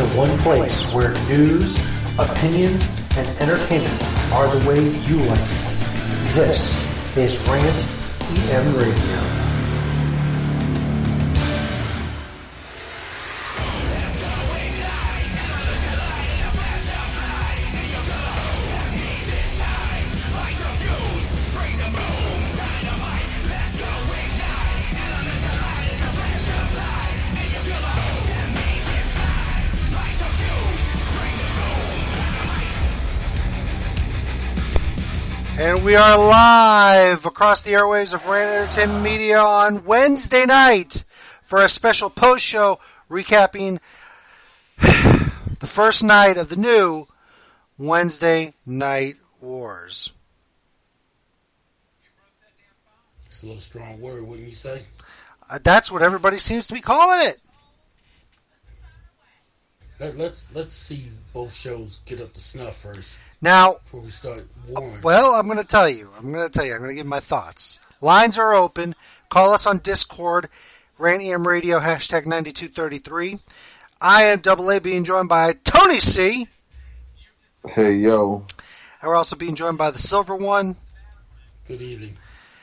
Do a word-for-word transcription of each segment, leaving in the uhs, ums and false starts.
to one place where news, opinions, and entertainment are the way you like it. This is Rant E M Radio. And we are live across the airwaves of Rant Entertainment Media on Wednesday night for a special post show recapping the first night of the new Wednesday Night Wars. It's a little strong word, wouldn't you say? Uh, that's what everybody seems to be calling it. Let, let's let's see both shows get up to snuff first. Now, before we start warring. Well, I'm going to tell you. I'm going to tell you. I'm going to give my thoughts. Lines are open. Call us on Discord, Rant E M Radio, hashtag ninety-two thirty-three. I am Double A, being joined by Tony C. Hey, yo. And we're also being joined by the Silver One. Good evening.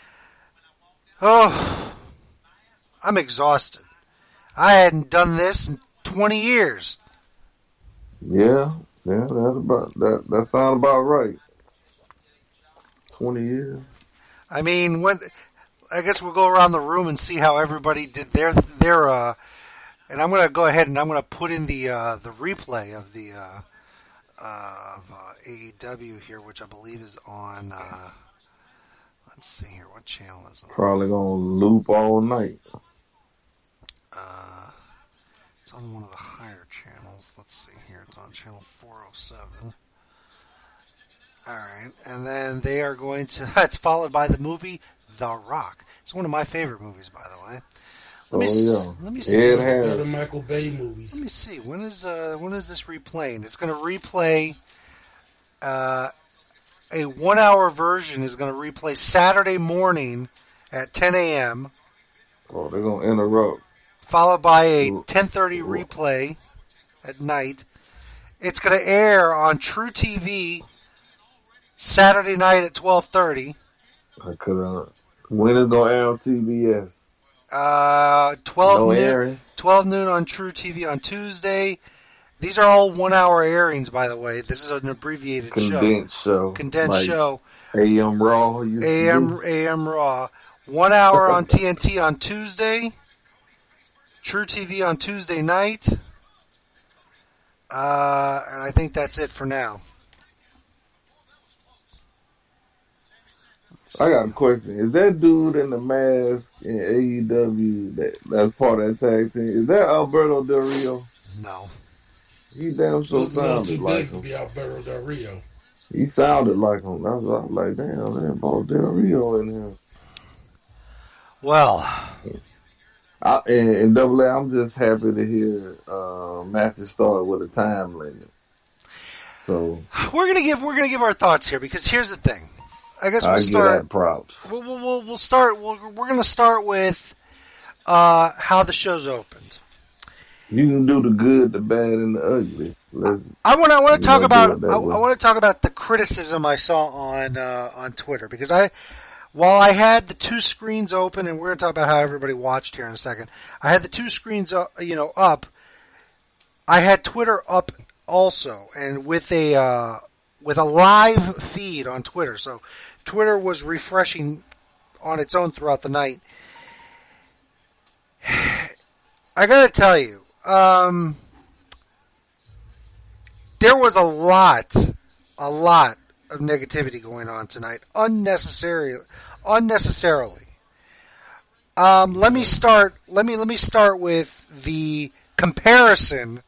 Oh, I'm exhausted. I hadn't done this in twenty years. Yeah. Yeah, that's about that. That sounds about right. Twenty years. I mean, when I guess we'll go around the room and see how everybody did their their. Uh, and I'm going to go ahead and I'm going to put in the uh, the replay of the uh, uh, of uh, A E W here, which I believe is on. Uh, let's see here, what channel is it? Probably gonna loop all night. Uh, it's on one of the higher channels. Let's see here. It's on channel four oh seven. Alright. And then they are going to... It's followed by the movie The Rock. It's one of my favorite movies, by the way. Let oh, me see. Yeah. Let me see. It has. Better Michael Bay movies. Let me see. When is uh when is this replaying? It's going to replay... Uh, a one-hour version is going to replay Saturday morning at ten a.m. Oh, they're going to interrupt. Followed by a ten thirty replay at night. It's going to air on True T V Saturday night at twelve thirty. I could uh, when is it going to air on T B S? Uh, twelve no noon, airings? twelve noon on True T V on Tuesday. These are all one-hour airings, by the way. This is an abbreviated Condensed show. show. Condensed like show. A M Raw. A M A M Raw. One hour on T N T on Tuesday. True T V on Tuesday night. Uh, and I think that's it for now. I got a question. Is that dude in the mask in A E W that that's part of that tag team? Is that Alberto Del Rio? No. He damn sure He's a little sounded too like big him. to be Alberto Del Rio. He sounded like him. That's what I was like, damn, there's Bo Del Rio in here. Well, I, and, and Double A, I'm just happy to hear uh, Matthew start with a time limit. So we're gonna give we're gonna give our thoughts here because here's the thing. I guess we'll I start. give that props. We'll, we'll we'll start. We'll, we're gonna start with uh, how the show's opened. You can do the good, the bad, and the ugly. Let's, I want I want to talk about I, I I want to talk about the criticism I saw on uh, on Twitter because I. While I had the two screens open, and we're going to talk about how everybody watched here in a second, I had the two screens, uh, you know, up. I had Twitter up also, and with a uh, with a live feed on Twitter. So Twitter was refreshing on its own throughout the night. I got to tell you, um, there was a lot, a lot. of negativity going on tonight, unnecessarily. Unnecessarily. Um, let me start. Let me let me start with the comparison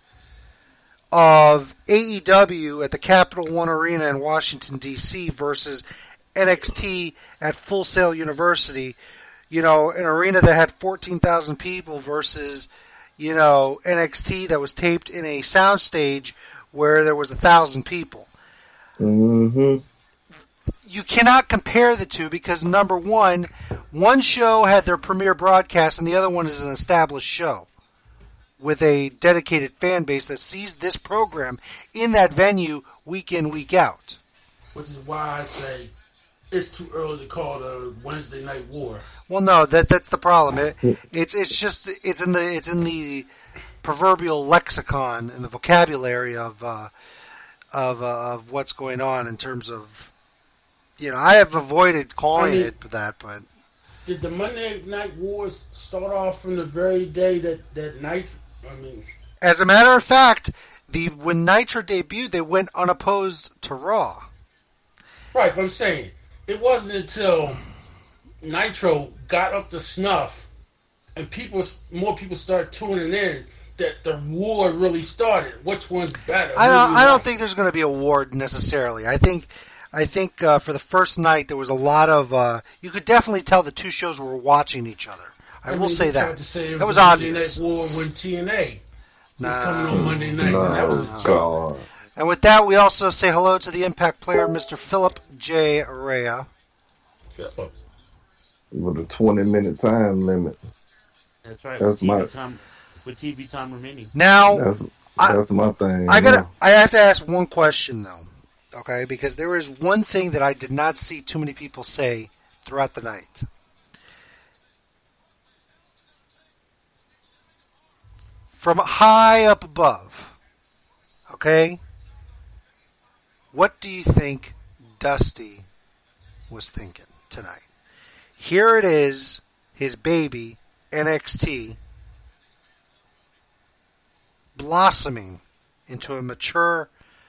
of A E W at the Capital One Arena in Washington D C versus N X T at Full Sail University. You know, an arena that had fourteen thousand people versus, you know, N X T that was taped in a soundstage where there was a thousand people. Mm-hmm. You cannot compare the two because, number one, one show had their premiere broadcast and the other one is an established show. with a dedicated fan base that sees this program in that venue week in, week out. Which is why I say it's too early to call it a Wednesday Night War. Well, no, that that's the problem. It, it's it's just it's in the it's in the proverbial lexicon and the vocabulary of uh, of uh, of what's going on in terms of, you know, I have avoided calling I mean, it that, but did the Monday Night Wars start off from the very day that that night? I mean, as a matter of fact, the when Nitro debuted, they went unopposed to Raw. Right, but I'm saying it wasn't until Nitro got up to snuff and people, more people started tuning in that the war really started. Which one's better? I don't. I don't think there's going to be a war necessarily. I think. I think uh, for the first night there was a lot of. Uh, you could definitely tell the two shows were watching each other. I, I will mean, say that. Say that was obvious. Monday Night War when T N A nah, was coming on Monday night. No, and that was a joke. And with that, we also say hello to the Impact player, Mister Philip J. Rea. Philip. With a twenty-minute time limit. That's right. That's with T V my time, with T V time remaining. Now, that's, that's I, my thing. I gotta. I have to ask one question though, okay? Because there is one thing that I did not see too many people say throughout the night. From high up above, okay? What do you think Dusty was thinking tonight? Here it is, his baby, N X T, blossoming into a mature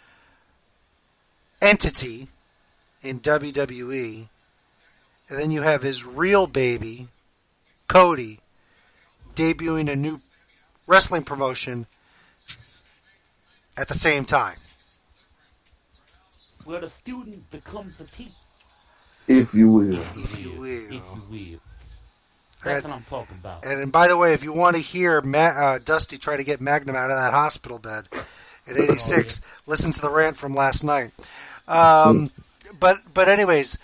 entity in W W E. And then you have his real baby, Cody, debuting a new wrestling promotion at the same time. Where the student becomes the teacher. If you will. If you will. If you will. That's and, what I'm talking about. And, and by the way, if you want to hear Ma- uh, Dusty try to get Magnum out of that hospital bed at eighty-six, oh, yeah. listen to the rant from last night. Um, but but anyways,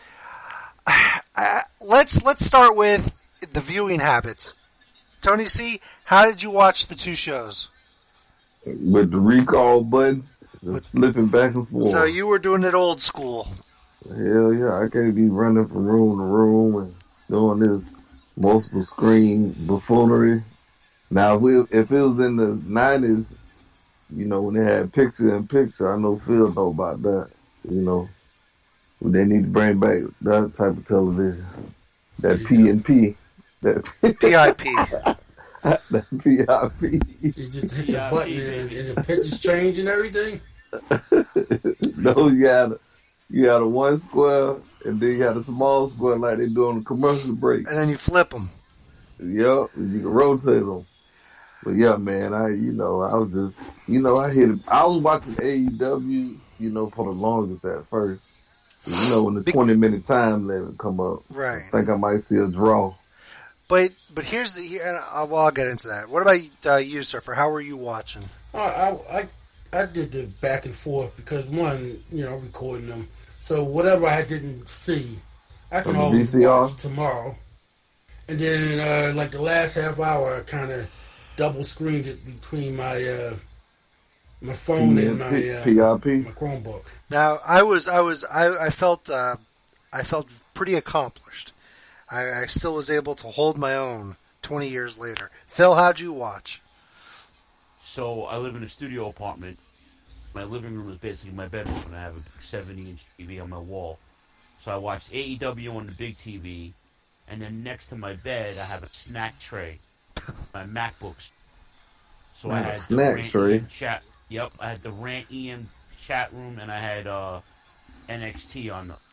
uh, let's let's start with the viewing habits. Tony C., how did you watch the two shows? With the recall button, just flipping back and forth. So you were doing it old school. Hell yeah, I can't be running from room to room and doing this multiple screen buffoonery. Now, if, we, if it was in the nineties, you know, when they had picture in picture, I know Phil know about that. You know, they need to bring back that type of television. That P and P. That P I P. That P I P. You just hit the button and, and the pictures change and everything? No, you got, a, you got a one square, and then you got a small square like they do on the commercial break. And then you flip them. Yep, and you can rotate them. But yeah, man, I, you know, I was just, you know, I hit it. I was watching A E W, you know, for the longest at first. You know, when the Be- twenty minute time limit come up. Right. I think I might see a draw. But but here's the, and I'll, well, I'll get into that. What about uh, you, Surfer? How were you watching? Uh, I, I I did the back and forth because, one, you know, recording them. So whatever I didn't see, I can always watch tomorrow. And then, uh, like the last half hour, I kind of double screened it between my uh, my phone P- and my uh, P I P. my Chromebook. Now, I was I was I, I felt uh, I felt pretty accomplished. I, I still was able to hold my own twenty years later. Phil, how'd you watch? So I live in a studio apartment. My living room is basically my bedroom, and I have a seventy inch T V on my wall. So I watched A E W on the big T V, and then next to my bed I have a snack tray, my MacBooks. So I had the snack Rant tray. E M chat. Yep, I had the Rant E M chat room, and I had uh, N X T on the.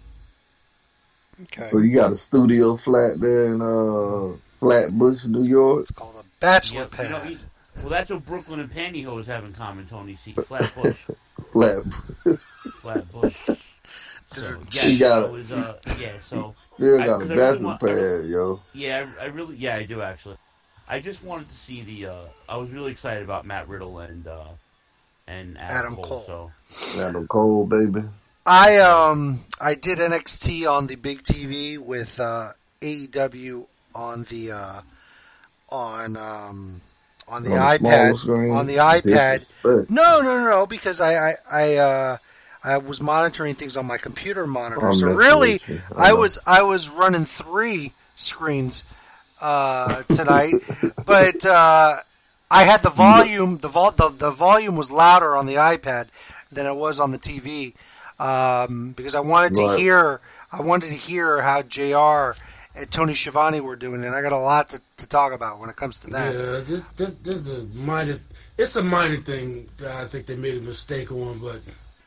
Okay. So you got a studio flat there in uh, Flatbush, New York. It's called a bachelor Yep, pad. you know, he, well, that's what Brooklyn and Pantyhose have in common, Tony C. Flatbush. Flat. Flatbush. So, yeah, You got so it was, uh, yeah, so. Still I- got a 'cause I really bachelor want- I pad, really- yo. Yeah, I, I really, yeah, I do actually. I just wanted to see the. Uh, I was really excited about Matt Riddle and uh, and Adam, Adam Cole. Cole. So Adam Cole, baby. I um I did N X T on the big T V with uh, A E W on the uh, on um, on the on iPad. On the iPad. No, no, no, no, because I, I, I, uh, I was monitoring things on my computer monitor. So really, I was, I was running three screens uh, tonight, but uh, I had the volume. The, vol- the the volume was louder on the iPad than it was on the T V um, because I wanted to right. hear. I wanted to hear how J R and Tony Schiavone were doing, and I got a lot to, to talk about when it comes to that. Yeah, this, this, this is a minor. It's a minor thing that I think they made a mistake on, but.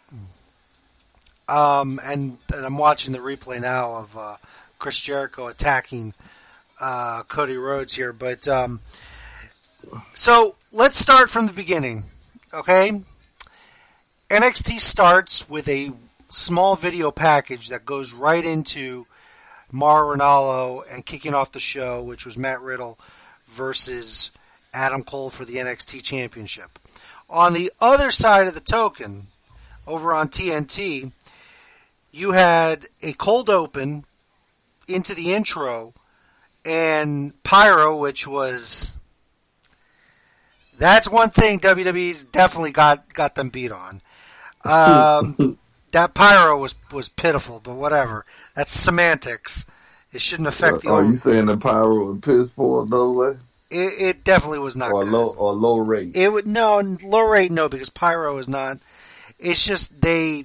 Um, and, and I'm watching the replay now of uh, Chris Jericho attacking uh, Cody Rhodes here, but um, so let's start from the beginning, okay? N X T starts with a small video package that goes right into Mauro Ranallo and kicking off the show, which was Matt Riddle versus Adam Cole for the N X T Championship. On the other side of the token, over on T N T, you had a cold open into the intro and Pyro, which was... That's one thing W W E's definitely got, got them beat on. Um, that Pyro was, was pitiful, but whatever. That's semantics. It shouldn't affect the... Are you saying the Pyro was piss poor, no way? It, it definitely was not or good. Low, or low rate? It would No, low rate, no, because Pyro is not... It's just they...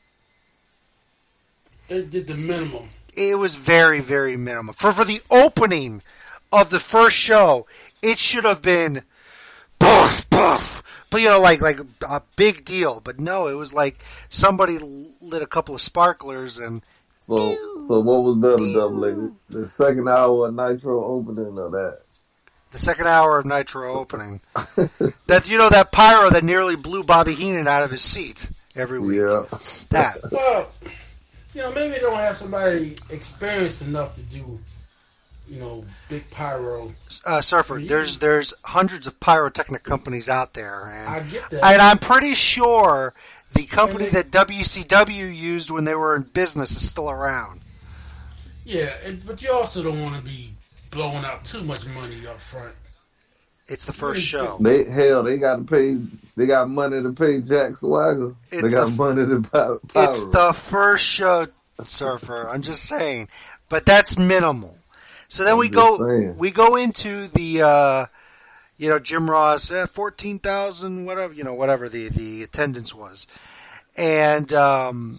They did the minimum. It was very, very minimum. For for the opening of the first show, it should have been poof, poof. But, you know, like, like a big deal. But no, it was like somebody lit a couple of sparklers and... So, so what was better, Double A? The second hour of Nitro opening or that? The second hour of Nitro opening. That, you know, that Pyro that nearly blew Bobby Heenan out of his seat every week. Yeah. That. Well... You know, maybe they don't have somebody experienced enough to do, you know, big pyro. Uh, Surfer, there's there's hundreds of pyrotechnic companies out there, and I get that. And I'm pretty sure the company I mean, that W C W used when they were in business is still around. Yeah, and, but you also don't want to be blowing out too much money up front. It's the first show. They hell, they got to pay. They got money to pay Jack Swagger. It's they got the, money to pay. It's the first show, Surfer. I'm just saying, but that's minimal. So then I'm we go. Saying. We go into the, uh, you know, Jim Ross, eh, fourteen thousand, whatever, you know, whatever the the attendance was, and um,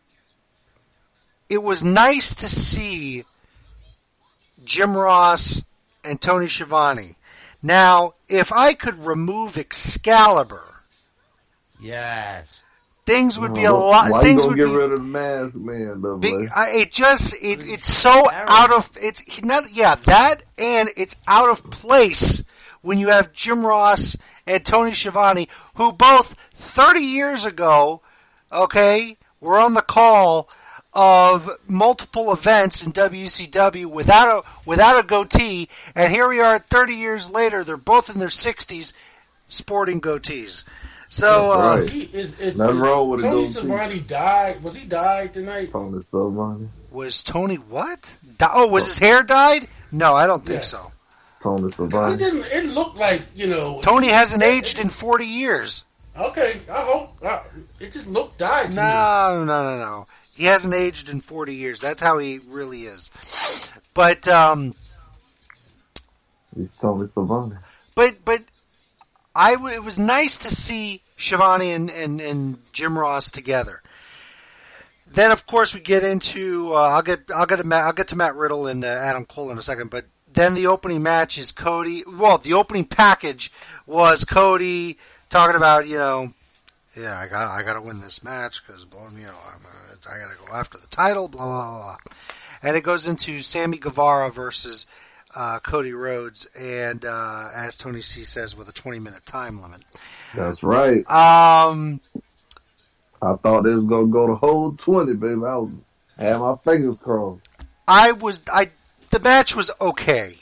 it was nice to see Jim Ross and Tony Schiavone. Now, if I could remove Excalibur, yes, things would be a lot. Why things you would get be, rid of the mask, man? Though, be, I, it just it, it's so out of it's not yeah that and it's out of place when you have Jim Ross and Tony Schiavone, who both thirty years ago, okay, were on the call of multiple events in W C W without a without a goatee, and here we are thirty years later. They're both in their sixties, sporting goatees. So, uh, right. he, is, is, nothing is, wrong with Tony a goatee. Schiavone died. Was he died tonight? Tony Schiavone. Was Tony what? Di- oh, was his hair dyed? No, I don't think yes. so. Tony Schiavone. It didn't. It looked like you know. Tony hasn't it, aged it, in forty years. Okay, I hope uh, it just looked died. To no, me. no, no, no. He hasn't aged in forty years. That's how he really is. But um, he's Tony Schiavone. But but I w- it was nice to see Schiavone and, and, and Jim Ross together. Then of course we get into uh, I'll get I'll get to Matt, I'll get to Matt Riddle and uh, Adam Cole in a second. But then the opening match is Cody. Well, the opening package was Cody talking about you know. Yeah, I got I got to win this match because you know I'm uh, I got to go after the title. Blah blah blah, and it goes into Sammy Guevara versus uh, Cody Rhodes, and uh, as Tony C says, with a twenty minute time limit. That's right. Um, I thought they was gonna go the whole twenty, baby. I was had my fingers crossed. I was I the match was okay.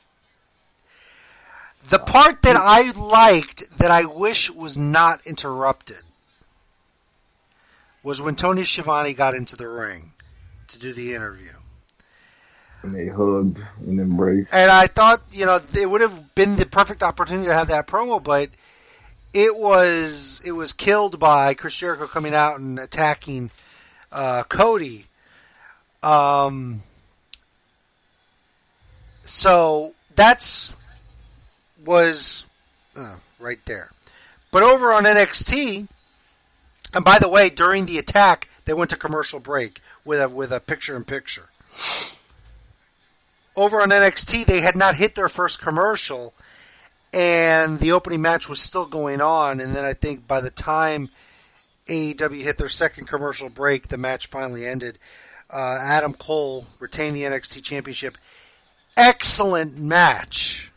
The part that I liked, that I wish was not interrupted, was when Tony Schiavone got into the ring to do the interview. And they hugged and embraced. And I thought, you know, it would have been the perfect opportunity to have that promo, but it was it was killed by Chris Jericho coming out and attacking uh, Cody. Um, so that's was uh, right there. But over on N X T, and by the way, during the attack, they went to commercial break with a with a picture in picture. Over on N X T, they had not hit their first commercial, and the opening match was still going on. And then I think by the time A E W hit their second commercial break, the match finally ended. Uh, Adam Cole retained the N X T Championship. Excellent match.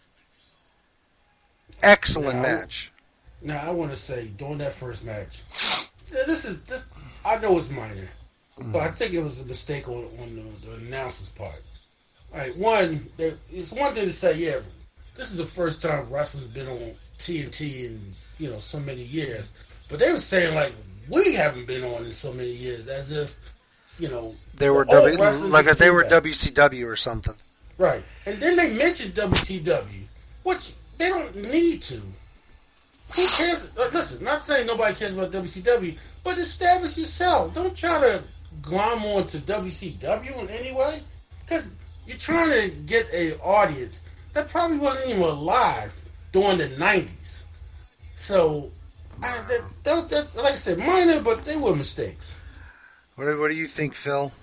Excellent now, match. Now, I want to say, during that first match, this is this. I know it's minor, mm. but I think it was a mistake on, on the, the announcer's part. All right, one, there, it's one thing to say, yeah, this is the first time wrestling's been on T N T in, you know, so many years. But they were saying, like, we haven't been on in so many years, as if, you know, they were the w, like if they were W C W or something. Right. And then they mentioned W C W, which they don't need to. Who cares? Uh, listen, not saying nobody cares about W C W, but establish yourself. Don't try to glom on to W C W in any way, because you're trying to get an audience that probably wasn't even alive during the nineties. So, I, that, that, that, like I said, minor, but they were mistakes. What do, what do you think, Phil?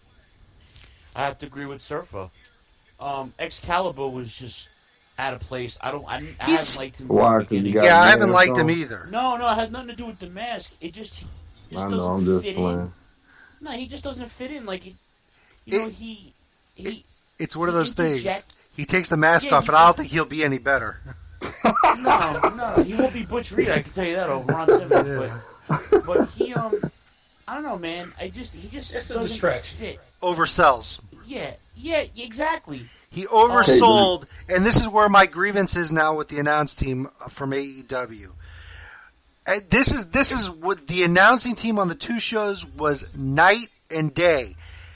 I have to agree with Surfer. Um, Excalibur was just out of place. I don't. I, didn't, I haven't liked him. Why? From the beginning. Yeah, I haven't liked him either. No, no, it had nothing to do with the mask. It just, he just I doesn't know. I'm just fit playing. in. No, he just doesn't fit in. Like, it, you it, know, he. he it, it's one of those things. Inject, he takes the mask yeah, off, and I don't think he'll be any better. no, no, he won't be Butch Reed. I can tell you that over Ron Simmons. Yeah. But, but he, um, I don't know, man. I just, he just it's doesn't a distraction. fit. Oversells. Yeah, yeah, exactly. He oversold, and this is where my grievance is now with the announce team from A E W. And this is this is what the announcing team on the two shows was night and day.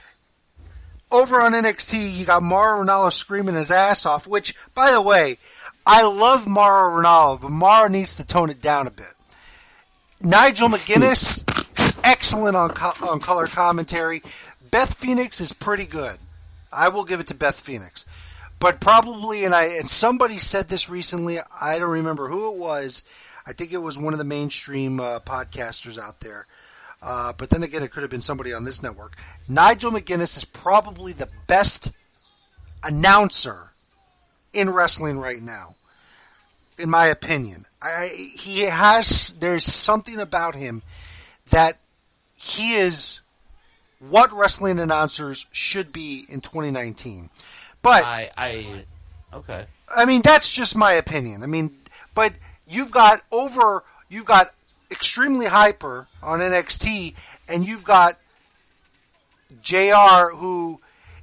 Over on N X T, you got Mauro Ranallo screaming his ass off, which, by the way, I love Mauro Ranallo, but Mauro needs to tone it down a bit. Nigel McGuinness, excellent on, co- on color commentary. Beth Phoenix is pretty good. I will give it to Beth Phoenix. But probably, and I and somebody said this recently, I don't remember who it was. I think it was one of the mainstream uh, podcasters out there. Uh, but then again, it could have been somebody on this network. Nigel McGuinness is probably the best announcer in wrestling right now, in my opinion. I, he has, there's something about him that he is what wrestling announcers should be in twenty nineteen. But I, I, okay. I mean, that's just my opinion. I mean, but you've got over, you've got Extremely Hyper on N X T, and you've got J R, who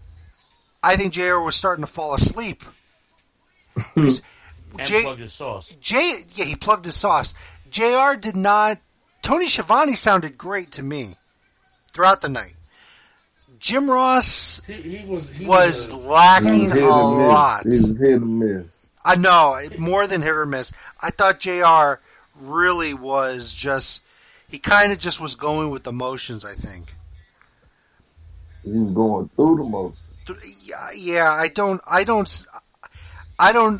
I think J R was starting to fall asleep. and J, plugged his sauce. J, yeah, he plugged his sauce. J R did not. Tony Schiavone sounded great to me throughout the night. Jim Ross he, he was, he was, was lacking a lot. He was hit or miss. I know, more than hit or miss. I thought J R really was just, he kind of just was going with the motions, I think. He was going through the motions. Yeah, I don't, I don't, I don't,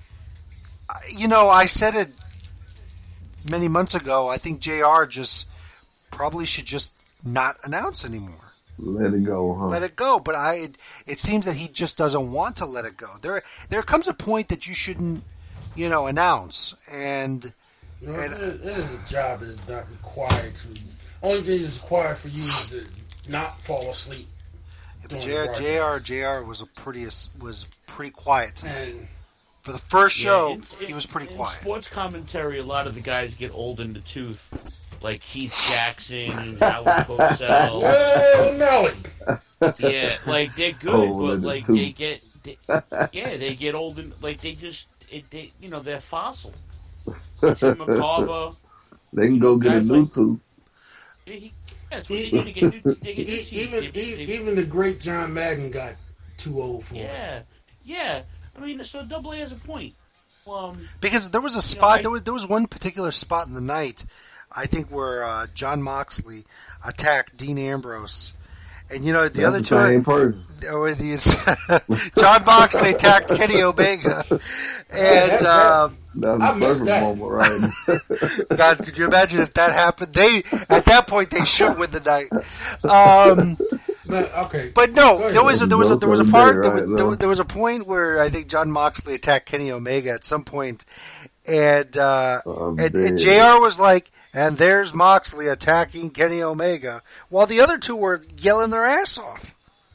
you know, I said it many months ago. I think J R just probably should just not announce anymore. Let it go, huh? Let it go, but I. It, it seems that he just doesn't want to let it go. There, there comes a point that you shouldn't, you know, announce. And, you know, and it, is, it is a job that is not required to. Only thing that's required for you is to not fall asleep. Yeah, J R, J R, J R was a pretty was pretty quiet tonight. And, for the first show, yeah, in, in, he was pretty in quiet. Sports commentary, a lot of the guys get old in the tooth. Like Keith Jackson, Howard Cosell. Well, Nelly. Yeah, like they're good, oh, but like they get, they, yeah, they get old and like they just, it, they, you know, they're fossil. Tim McCarver. They can go get a new like, tooth. Yeah, he, that's what they, they get new, they get new Even, they, even, they, even the great John Madden got too old for yeah. it. Yeah, yeah. I mean, so Double A has a point. Um, because there was a spot, you know, I, there was there was one particular spot in the night, I think, where uh, John Moxley attacked Dean Ambrose, and you know the That's other the two, same person. Or the, John Moxley attacked Kenny Omega, and uh, that was I the missed perfect that. moment, right? God, could you imagine if that happened? They at that point they should win the night. Um, Man, okay, But no, Go there was a, there was a, there was a part there, Right was, there, now. was, there was a point where I think John Moxley attacked Kenny Omega at some point, and uh, I'm and, and dead. J R was like, "And there's Moxley attacking Kenny Omega," while the other two were yelling their ass off.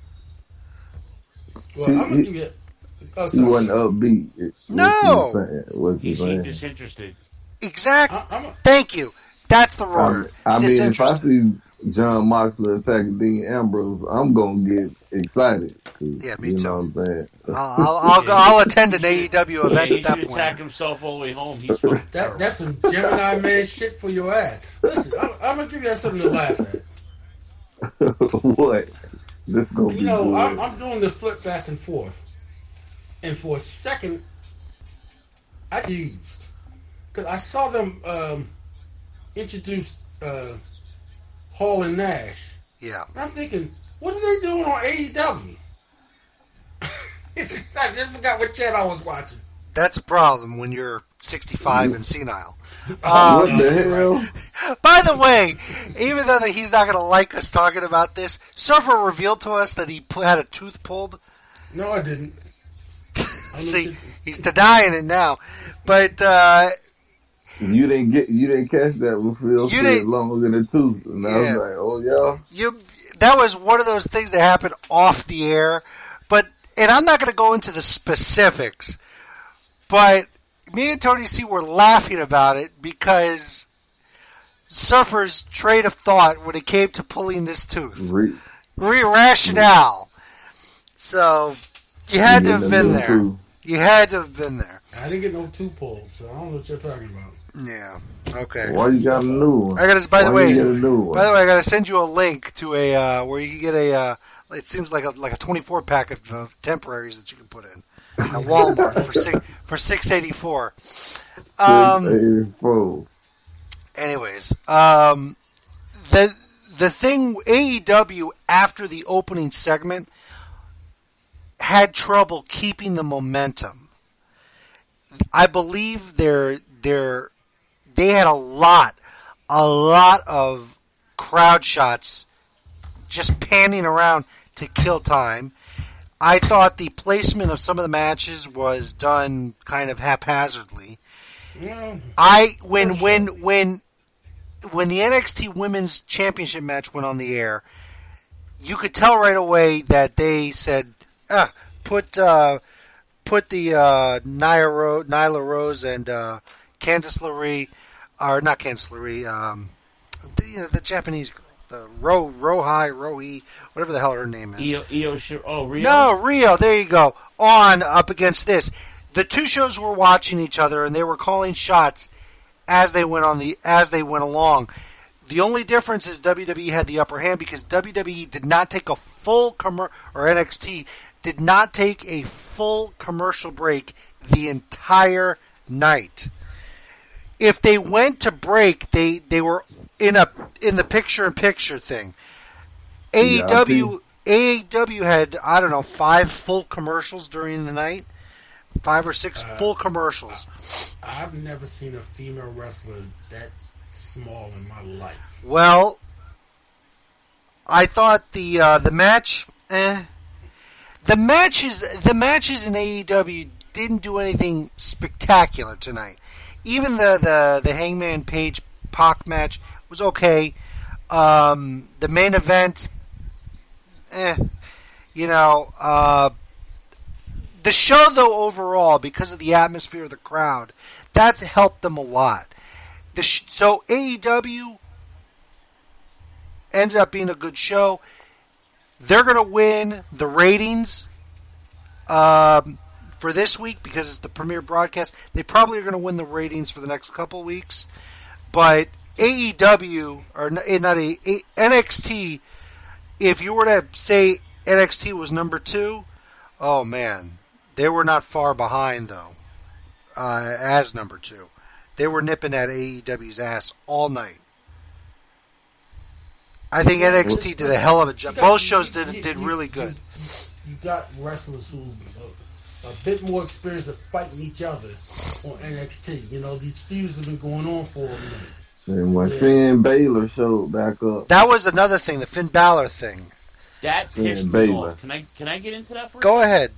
well, I'm gonna give you. Oh, He sorry. wasn't upbeat. What No. you saying? What he you seemed saying? disinterested. Exactly. I, I'm a, Thank you. That's the I, word. I mean, if I Disinterested. see John Moxley attacking Dean Ambrose, I'm gonna get excited. 'Cause, Yeah, me you too. know what I'm saying? I'll, I'll, I'll, go- I'll attend an A E W Yeah, event he at that should point. attack himself all the way home. He's fucking that, terrible. that's some Gemini man shit for your ass. Listen, I'm, I'm gonna give you something to laugh at. What? This gonna be You know, good. I'm, I'm doing the flip back and forth, and for a second, I used because I saw them um, introduce uh, Hall and Nash. Yeah. And I'm thinking, what are they doing on A E W? It's, I just forgot what channel I was watching. That's a problem when you're sixty-five and senile. what Um, the hell? by the way, even though that he's not going to like us talking about this, Surfer revealed to us that he pu- had a tooth pulled. No, I didn't. I See, looked he's denying it now. But uh, You didn't get, you didn't catch that with Phil You said didn't- longer than a tooth, and I Yeah. was like, oh yeah. you that was one of those things that happened off the air. But and I'm not going to go into the specifics, but me and Tony C were laughing about it because Surfer's train of thought when it came to pulling this tooth, Re- re rationale. So you had to have been there. Tooth. You had to have been there. I didn't get no two pulls, so I don't know what you're talking about. Yeah. Okay. Why you got a new one? I got to. By the Why way, you get a new one? by the way, I got to send you a link to a uh, where you can get a. Uh, it seems like a like a twenty-four pack of uh, temporaries that you can put in at Walmart for six for six eighty four. Um. eighty-four. Anyways, um, the the thing A E W after the opening segment had trouble keeping the momentum. I believe they're they're they had a lot, a lot of crowd shots just panning around to kill time. I thought the placement of some of the matches was done kind of haphazardly. Yeah. I when when when when the N X T Women's Championship match went on the air, you could tell right away that they said, ah, put uh, put the uh, Nia Ro- Nyla Rose and uh, Candice LeRae, or not Candice LeRae, um, the, uh, the Japanese girl, the Ro Rohai Rohi, whatever the hell her name is. Io, Io, Shir- oh, Rio? No, Rio. There you go. On up against this. The two shows were watching each other, and they were calling shots as they went on the as they went along. The only difference is W W E had the upper hand because W W E did not take a full commer or N X T did not take a full commercial break the entire night. If they went to break, they, they were in a in the picture in picture thing. A E W A E W had, I don't know, five full commercials during the night. Five or six Uh, full commercials. I've never seen a female wrestler that small in my life. Well, I thought the uh, the match, eh. The matches, the matches in A E W didn't do anything spectacular tonight. Even the the, the Hangman Page Pac match was okay. Um, the main event, eh. You know, uh, the show though overall, because of the atmosphere of the crowd, that helped them a lot. The sh- so A E W ended up being a good show. They're going to win the ratings um, for this week because it's the premiere broadcast. They probably are going to win the ratings for the next couple weeks. But A E W, or not a, a, N X T, if you were to say N X T was number two, Oh man, they were not far behind though. Uh, as number two, they were nipping at A E W's ass all night. I think N X T did a hell of a job. Both shows did did really good. You got wrestlers who uh, a bit more experience of fighting each other on N X T. You know, these feuds have been going on for a minute. And when yeah. Finn Balor showed back up, that was another thing. The Finn Balor thing. That pissed me off. Can I can I get into that for a Go second? ahead.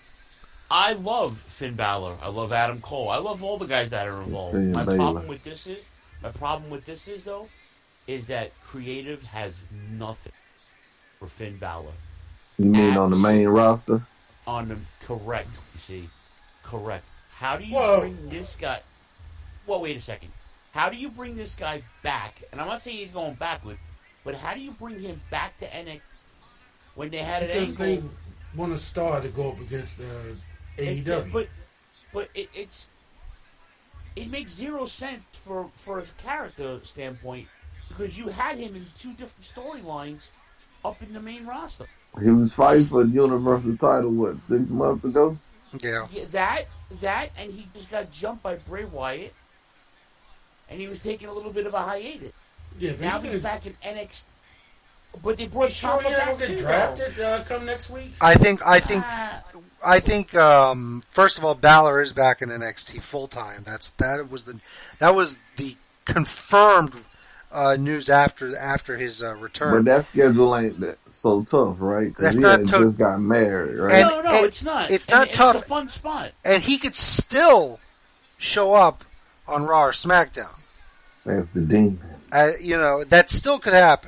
I love Finn Balor. I love Adam Cole. I love all the guys that are involved. Finn My Balor. problem with this is my problem with this is though, is that creative has nothing for Finn Balor. You mean Abs- on the main roster? On the correct, you see, correct. How do you Whoa. bring this guy? Well, wait a second. How do you bring this guy back? And I'm not saying he's going backward, but how do you bring him back to N X T when they had an Because angle? they want a star to go up against uh, A E W. It, but but it, it's it makes zero sense for for a character standpoint because you had him in two different storylines up in the main roster. He was fighting for the Universal title, what, six months ago? Yeah. Yeah, that that and he just got jumped by Bray Wyatt, and he was taking a little bit of a hiatus. Yeah, but Now you he's could- back in N X T. But they brought Sure, Ciampa you're back gonna get too, drafted uh, come next week. I think. I think. Ah, I think. Um, first of all, Balor is back in N X T full time. That's that was the that was the confirmed uh, news after after his uh, return. But that schedule ain't that so tough, right? Because That's he not had to- just got married, right? And- no, no, and it's not. it's And not It's tough. a fun spot. and he could still show up on Raw or SmackDown. That's the demon. Uh, you know, that still could happen.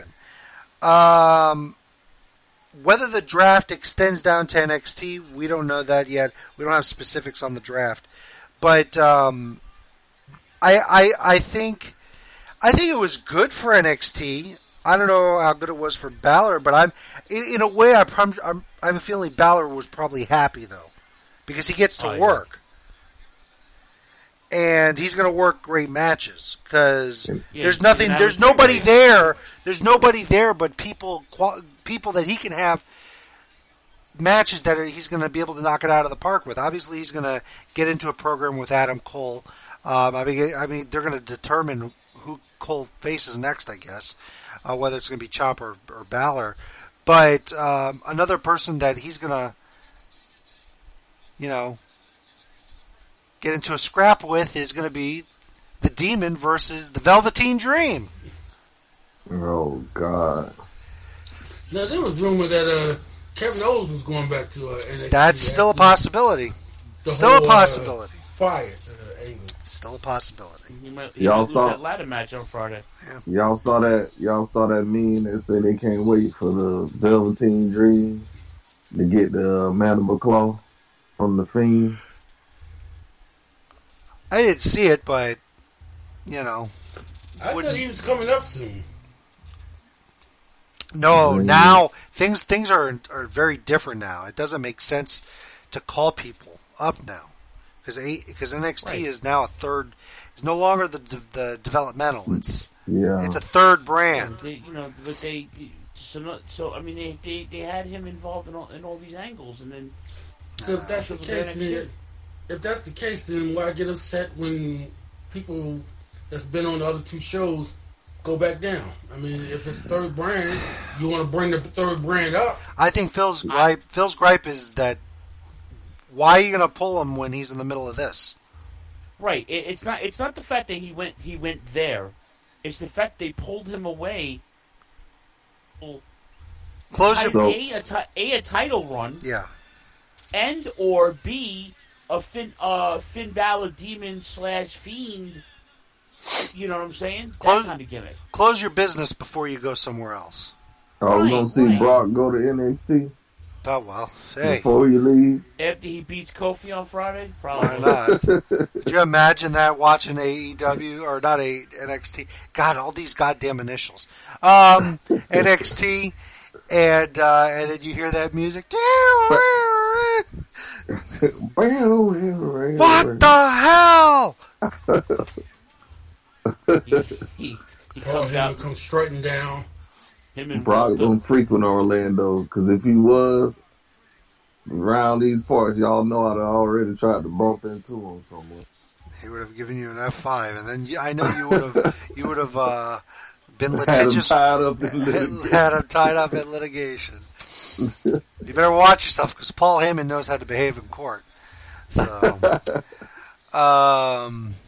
Um, whether the draft extends down to N X T, we don't know that yet. We don't have specifics on the draft, but um, I, I, I think, I think it was good for N X T. I don't know how good it was for Balor, but I'm in, in a way, I, I'm, I'm, I'm feeling Balor was probably happy though, because he gets to Oh, yeah. work. And he's going to work great matches because Yeah, there's he nothing, can have there's a nobody great- there. There's nobody there but people, qual- people that he can have matches that are, he's going to be able to knock it out of the park with. Obviously, he's going to get into a program with Adam Cole. Um, I mean, I mean, they're going to determine who Cole faces next, I guess, uh, whether it's going to be Ciampa or, or Balor. But um, another person that he's going to, you know, get into a scrap with is going to be the Demon versus the Velveteen Dream. Oh, God. Now, there was rumor that uh, Kevin Owens was going back to uh, N X T. That's still a after possibility. the Still whole, a possibility. Uh, fire uh, angle. Still a possibility. He might, he Y'all might lose saw- that ladder match on Friday. Y'all saw that? Y'all saw that meme that said they can't wait for the Velveteen Dream to get the uh, Mandible Claw from the Fiend. I didn't see it, but, you know. I Wouldn't- thought he was coming up soon. No, Mhm. now things things are are very different now. It doesn't make sense to call people up now because because N X T Right. is now a third. It's no longer the the, the developmental. It's Yeah. it's a third brand. They, you know, but they so not, so I mean they, they, they had him involved in all in all these angles, and then So if that's the Triple case, H then, did. if that's the case, then why get upset when people that's been on the other two shows go back down? I mean, if it's third brand, you want to bring the third brand up. I think Phil's gripe Phil's gripe is that why are you going to pull him when he's in the middle of this? right. It, it's not it's not the fact that he went he went there. It's the fact they pulled him away. Well, Close your So- a, a, ti- a a title run, yeah. and or B a Finn uh Finn Balor Demon slash Fiend. You know what I'm saying? That Close- kind of gimmick. Close your business before you go somewhere else. Oh, we Right, gonna see right. Brock go to N X T Oh well, hey, before you leave. After he beats Kofi on Friday, why probably. not? Could you imagine that watching A E W or not a N X T? God, all these goddamn initials. Um, N X T, and uh, and then you hear that music. What the hell? he, he, he Call comes him out. and come strutting down. Him and Brock Walter. don't frequent Orlando because if he was, around these parts, y'all know I'd already tried to bump into him somewhere. He would have given you an F five, and then I know you would have you would have uh, been litigious. Had him tied up in litigation. Had him tied up in litigation. You better watch yourself because Paul Heyman knows how to behave in court. So, um,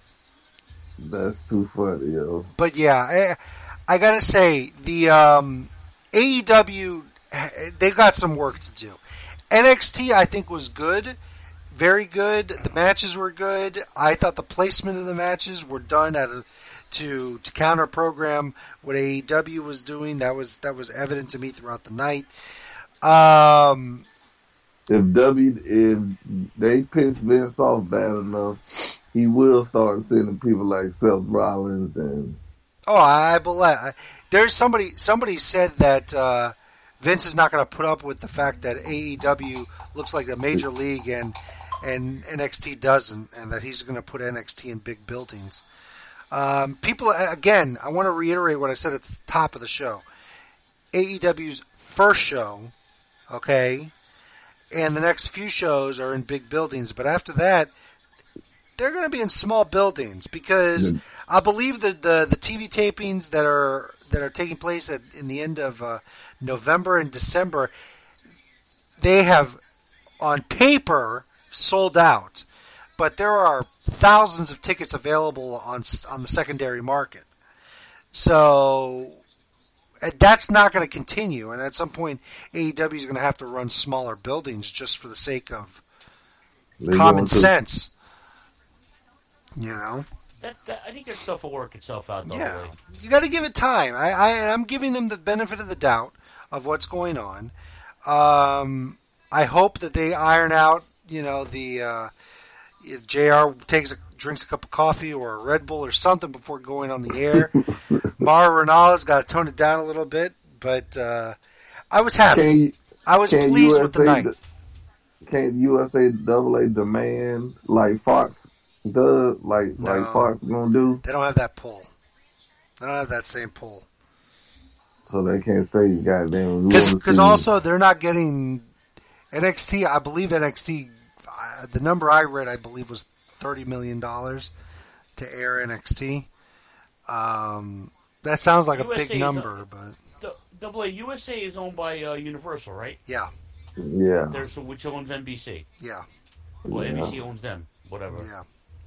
that's too funny, yo. But yeah, I, I gotta say the um, A E W they got some work to do. N X T I think was good. Very good. The matches were good. I thought the placement of the matches were done at a, to to counter program what A E W was doing. That was that was evident to me throughout the night. Um, if W if they piss Vince off bad enough, he will start sending people like Seth Rollins and. Oh, I believe there's somebody. Somebody said that uh, Vince is not going to put up with the fact that A E W looks like a major league and. And N X T doesn't, and that he's going to put N X T in big buildings. Um, people, again, I want to reiterate what I said at the top of the show. A E W's first show, okay, and the next few shows are in big buildings, but after that, they're going to be in small buildings because mm. I believe that the the T V tapings that are that are taking place at in the end of uh, November and December, they have on paper. Sold out, but there are thousands of tickets available on on the secondary market. So that's not going to continue, and at some point, A E W is going to have to run smaller buildings just for the sake of they common sense. You know, that, that, I think that stuff will work itself out. Though, yeah, way. You got to give it time. I, I I'm giving them the benefit of the doubt of what's going on. Um, I hope that they iron out. You know, the uh, if J R takes a, drinks a cup of coffee or a Red Bull or something before going on the air. Mauro Ranallo's got to tone it down a little bit, but uh, I was happy. Can you, I was pleased U S A with the night. Can't U S A double A demand like Fox does, like no, like Fox gonna do? They don't have that pull. They don't have that same pull. So they can't say goddamn. Because also they're not getting N X T. I believe N X T. Uh, the number I read, I believe, was thirty million dollars to air N X T. Um, that sounds like U S A a big number, a, but Double A U S A is owned by uh, Universal, right? Yeah. Yeah. There's which owns N B C. Yeah. Well, yeah. N B C owns them. Whatever. Yeah.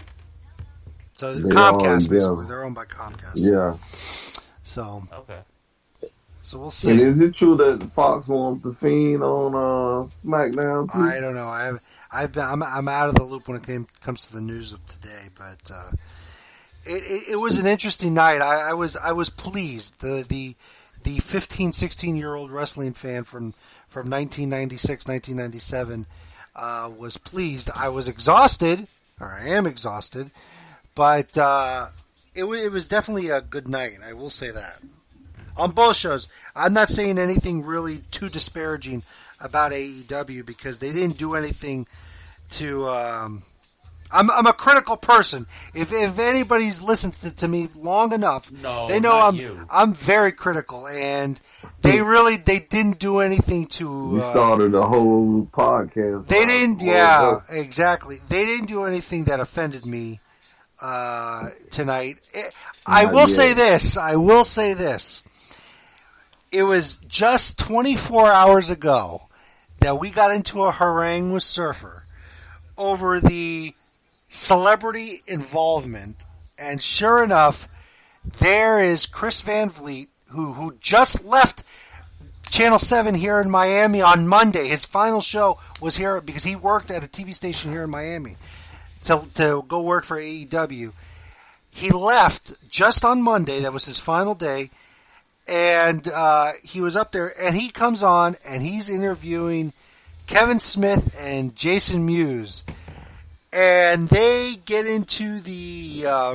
So they Comcast, are, basically, yeah. they're owned by Comcast. Yeah. So. Okay. So we'll see. And is it true that Fox wants the Fiend on uh, SmackDown too? I don't know. I have. I've been. I'm. I'm out of the loop when it came, comes to the news of today, but uh, it, it. It was an interesting night. I, I was. I was pleased. The the the fifteen, sixteen year old wrestling fan from from nineteen ninety-six, nineteen ninety-seven uh, was pleased. I was exhausted, or I am exhausted, but uh, it it was definitely a good night. I will say that. On both shows, I'm not saying anything really too disparaging about A E W because they didn't do anything to. Um, I'm I'm a critical person. If if anybody's listened to, to me long enough, no, they know I'm you. I'm very critical, and they really they didn't do anything to. You uh, started a whole podcast. They didn't. Yeah, exactly. They didn't do anything that offended me uh, tonight. It, I will yet. say this. I will say this. It was just twenty-four hours ago that we got into a harangue with Surfer over the celebrity involvement. And sure enough, there is Chris Van Vliet, who, who just left Channel seven here in Miami on Monday. His final show was here because he worked at a T V station here in Miami to, to go work for A E W. He left just on Monday. That was his final day. And uh, he was up there, and he comes on, and he's interviewing Kevin Smith and Jason Mewes, and they get into the uh,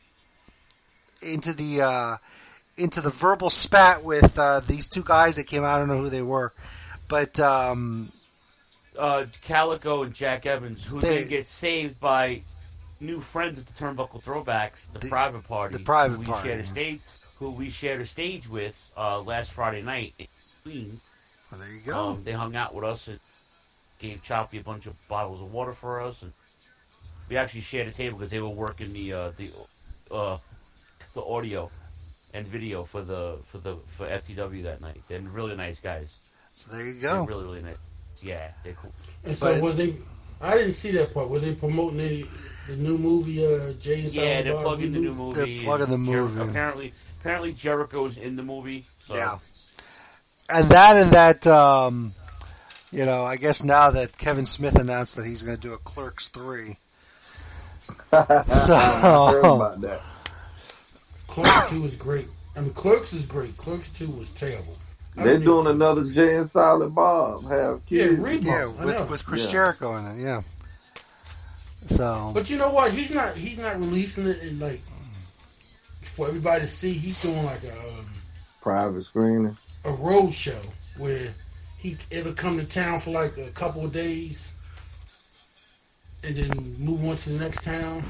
into the uh, into the verbal spat with uh, these two guys that came out. I don't know who they were, but um, uh, Calico and Jack Evans, who they, then get saved by new friends at the Turnbuckle Throwbacks, the, the Private Party, the Private who Party. We shared a stage, who we shared a stage with uh, last Friday night in Queens. Well, there you go. Um, they hung out with us at gave Choppy a bunch of bottles of water for us, and we actually shared a table because they were working the uh, the uh, the audio and video for the for the for F T W that night. They're really nice guys. So there you go. They're really really nice. Yeah, they're cool. And so But- was they? I didn't see that part. Was they promoting any the new movie? Uh, Jay and Yeah, Silent they're Bob plugging the reboot? new movie. They're plugging the and Jer- movie. Apparently, apparently Jericho's in the movie. So. Yeah. And that and that, um, you know, I guess now that Kevin Smith announced that he's going to do a Clerks three. So, I heard about that. Clerks two was great. I mean, Clerks is great. Clerks two was terrible. I They're don't doing even- another Jay and Silent Bob. Have Yeah, kids. reboot. yeah, I know. with, with Chris Yeah. Jericho in it, yeah. So, But you know what? He's not. He's not releasing it in like for everybody to see. He's doing like a um, Private screening. a road show where he it'll come to town for like a couple of days, and then move on to the next town.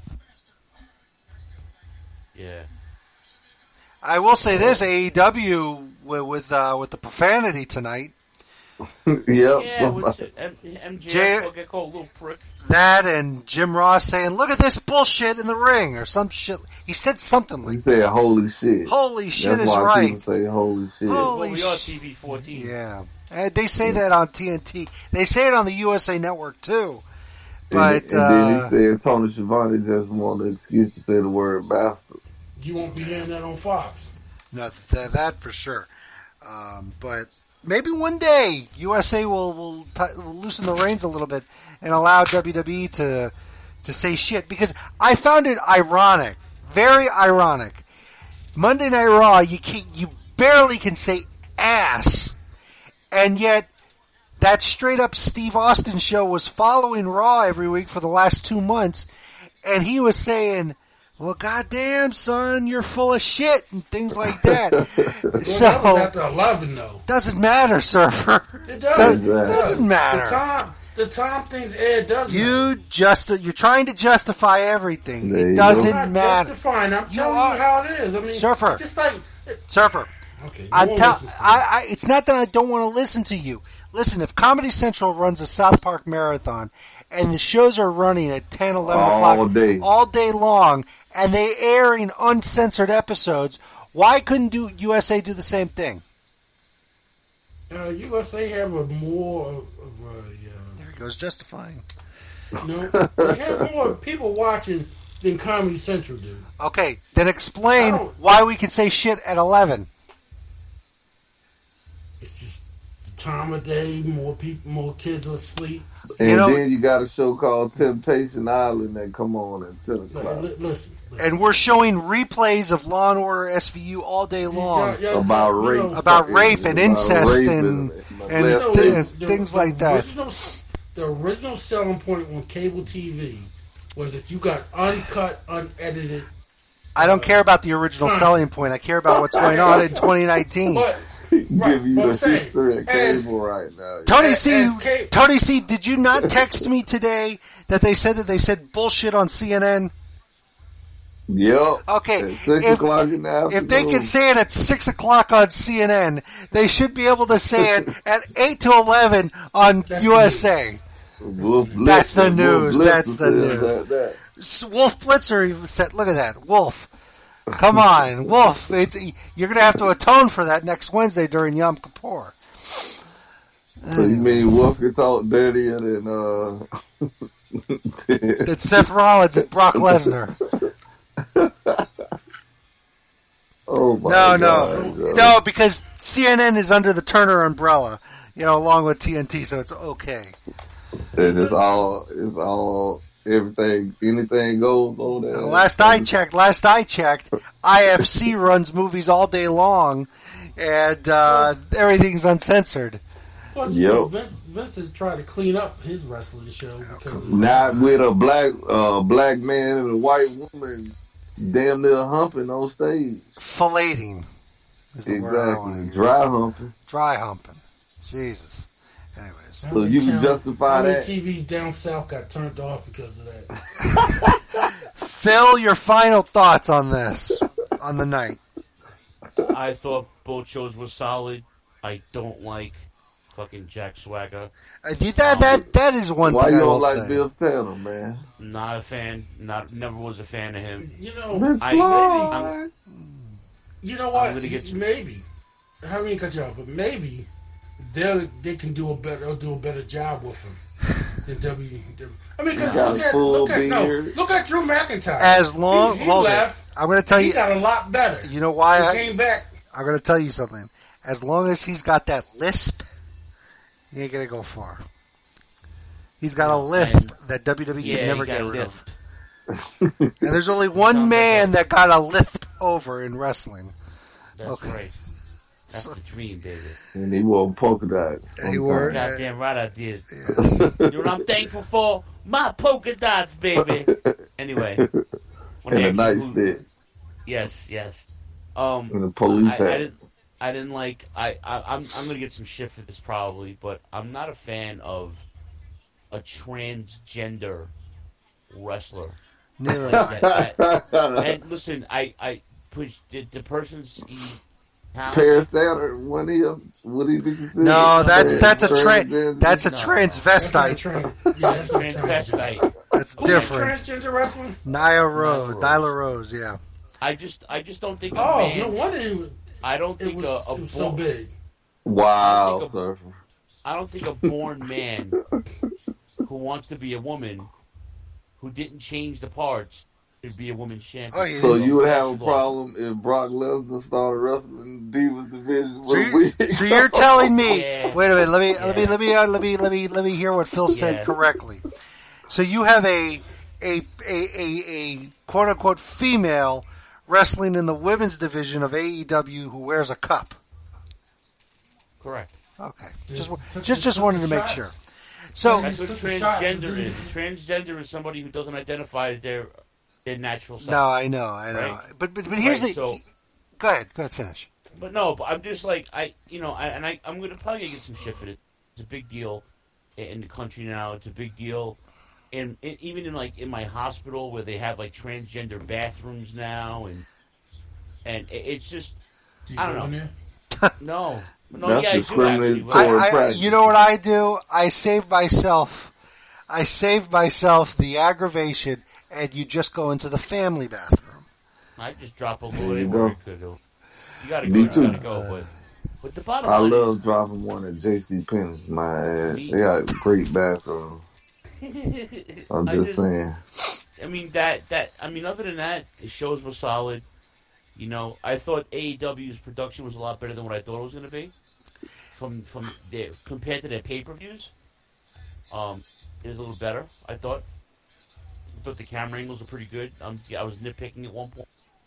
Yeah. I will say this: A E W with with, uh, with the profanity tonight. Yep. Yeah, somebody- what's it? M- MJF Jay- will get called a little prick. That and Jim Ross saying, "Look at this bullshit in the ring," or some shit. He said something He like, said, "Holy shit." "Holy shit That's is why right." people say, "Holy shit." Holy Well, we are sh- T V fourteen. Yeah, and they say that on T N T. They say it on the U S A Network too. But and, and then uh, he said Tony Schiavone just wanted an excuse to say the word bastard. You won't be hearing that on Fox. no, th- that for sure. Um, but maybe one day U S A will will, t- will loosen the reins a little bit and allow W W E to to say shit, because I found it ironic, very ironic. Monday Night Raw, you can you barely can say ass, and yet that straight up Steve Austin show was following Raw every week for the last two months, and he was saying, "Well, goddamn, son, you're full of shit," and things like that. Well, that was So after eleven though. doesn't matter, Surfer. It Does- does. Exactly. It does. doesn't matter. The time, the time things air doesn't. You just you're trying to justify everything. There It you doesn't I'm not matter, justifying. I'm You telling are. you how it is. I mean, Surfer. just like Surfer. okay, no I'm one tell- listens to me. I, I, it's not that I don't want to listen to you. Listen, if Comedy Central runs a South Park marathon and the shows are running at ten, eleven All o'clock day. all day long, and they air in uncensored episodes, why couldn't do U S A do the same thing? Uh, U S A have a more of a, There he goes, justifying. uh, you know, they have more people watching than Comedy Central do. Okay, then explain I don't- why we can say shit at eleven. It's just the time of day. More people, more kids are asleep. And You know- then you got a show called Temptation Island that come on at ten But o'clock. li- listen, listen. And we're showing replays of Law and Order S V U all day long. Yeah, yeah, About you rape. know, About rape and About incest rape and- you and know, th- the- things the like that. Original, the original selling point on cable T V was that you got uncut, unedited. I don't care about the original selling point. I care about what's going on in twenty nineteen. But Give right, you but I'm the saying, history of as- cable right now. Tony as- C, as ca- Tony C, did you not text me today that they said that they said bullshit on C N N? Yep. Okay, At six if- o'clock in the afternoon. If they can say it at six o'clock on C N N, they should be able to say it at eight to eleven on That's U S A. Wolf That's the Blitzer, news, Wolf that's the Blitzer news. said that. S- Wolf Blitzer even said, "Look at that, Wolf. Come on, Wolf. It's, you're going to have to atone for that next Wednesday during Yom Kippur." So you mean Wolf can talk dirtier than uh It's Seth Rollins and Brock Lesnar. Oh my No, God, no, bro. no, because C N N is under the Turner umbrella, you know, along with T N T, so it's okay. And it's all it's all everything anything goes on there. Last I checked, last I checked, I F C runs movies all day long, and uh, everything's uncensored. Plus, you know, Yep. Vince, Vince has tried to clean up his wrestling show because of, Not with a black uh black man and a white woman damn near humping on stage. Filleting is the word I want to Exactly. use. Dry humping. Dry humping. Jesus. Anyways. So you can justify how many that. T Vs down south got turned off because of that. Phil, your final thoughts on this, on the night. I thought both shows were solid. I don't like fucking Jack Swagger. I did that. Um, that that is one why thing you I will don't like say. Bill Taylor, man? Not a fan. Not never was a fan of him. You know, I, I, you know what? I'm gonna get you. Maybe. I don't mean to cut you off, but maybe they they can do a better. They'll do a better job with him than W W E. I mean, because look at look at no, look at Drew McIntyre. As long, he, he hold left. It. I'm going to tell he you, he got a lot better. You know why? He I came back. I'm going to tell you something. As long as he's got that lisp, he ain't going to go far. He's got a lisp and, that W W E yeah, can never get rid of. And there's only one man that got a lisp over in wrestling. That's okay. right. That's the dream, baby. And he wore polka dots. He wore. Goddamn right I did. Yeah. You know what I'm thankful for? My polka dots, baby. Anyway. And a nice fit. Yes, yes. Um, and the police I, hat. I didn't. I didn't like. I. I I'm. I'm gonna get some shit for this probably, but I'm not a fan of a transgender wrestler. Neither that, that, and listen, I. I push the, the person's. Paris Saturn, what do you what do you think? No, that's that's a tra- that's a no, transvestite. No. Yeah, that's transvestite. That's Who different. Transgender wrestling. Nia Rose, Nyla Rose, yeah. I just I just don't think. Oh, man, no wonder. It, I don't think it was, a, a it was born, so big. Wow, I sir. I don't think a born man who wants to be a woman who didn't change the parts should be a women's champion. Oh, yeah. So you would have a problem if Brock Lesnar started wrestling Divas division? So, you, so you're telling me? Yeah. Wait a minute. Let me yeah. let me let me uh, let me let me let me hear what Phil said yeah. correctly. So you have a a a a, a quote unquote female wrestling in the women's division of A E W who wears a cup. Correct. Okay. Just just just wanted to make sure. So that's what transgender is. Transgender is somebody who doesn't identify as their their natural self. No, I know, I know. Right? But but but here's right, the. So, go ahead, go ahead, finish. But no, but I'm just like I, you know, I, and I I'm gonna probably get some shit for it. It's a big deal in the country now. It's a big deal, and even in like in my hospital where they have like transgender bathrooms now, and and it's just do you I don't go know. In no. No, That's yeah, I do actually. I, I, you know what I do? I save myself. I save myself the aggravation, and you just go into the family bathroom. I just drop a load anywhere you could do. You gotta go. Me You too. gotta go. But, but the bottom I line love is, dropping one at J C Penney's. My ass, they got great bathrooms. I'm just, just saying. I mean that that I mean other than that, the shows were solid. You know, I thought A E W's production was a lot better than what I thought it was going to be. From from their compared to their pay per views, um, it was a little better. I thought. I thought the camera angles were pretty good. Um, I was nitpicking at one point.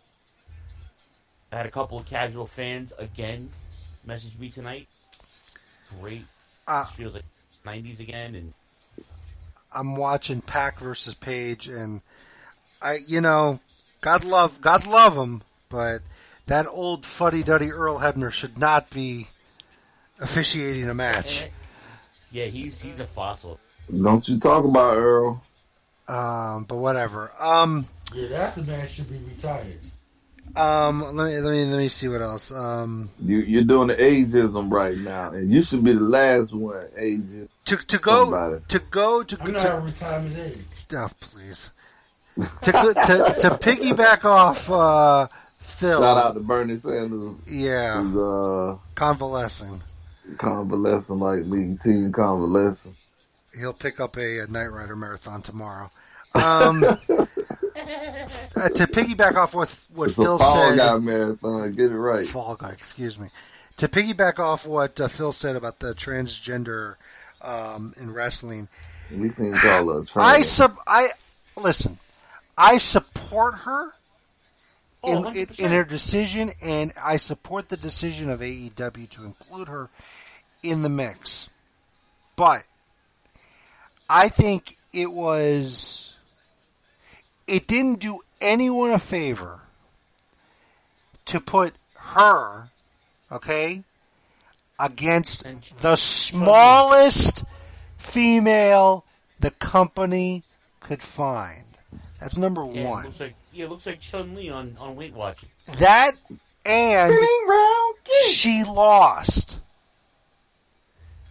I had a couple of casual fans again message me tonight. Great. Uh, it feels like nineties again, and I'm watching Pac versus Page, and I, you know, God love God love him, but that old fuddy-duddy Earl Hebner should not be officiating a match. Yeah, he's he's a fossil. Don't you talk about Earl. Um, but whatever. Um, yeah, that's the man should be retired. Um, let me let me let me see what else. Um, you you're doing the ageism right now, and you should be the last one. Ageist. To to go Somebody. to go to I'm not to, a retirement age. Oh, please. to, go, to to piggyback off uh, Phil. Shout out to Bernie Sanders. Yeah. Who's, uh, convalescing. Convalescing like me, team convalescing. He'll pick up a, a Knight Rider marathon tomorrow. Um, uh, to piggyback off what what it's Phil a Fall said, Guy marathon. Get it right. Fall Guy, excuse me. To piggyback off what uh, Phil said about the transgender um, in wrestling, we think it's all a I sub I listen. I support her in, oh, in in her decision, and I support the decision of A E W to include her in the mix. But I think it was. It didn't do anyone a favor to put her, okay, against the smallest female the company could find. That's number yeah, one. It looks like, yeah, it looks like Chun-Li on, on Weight Watchers. That, and she lost.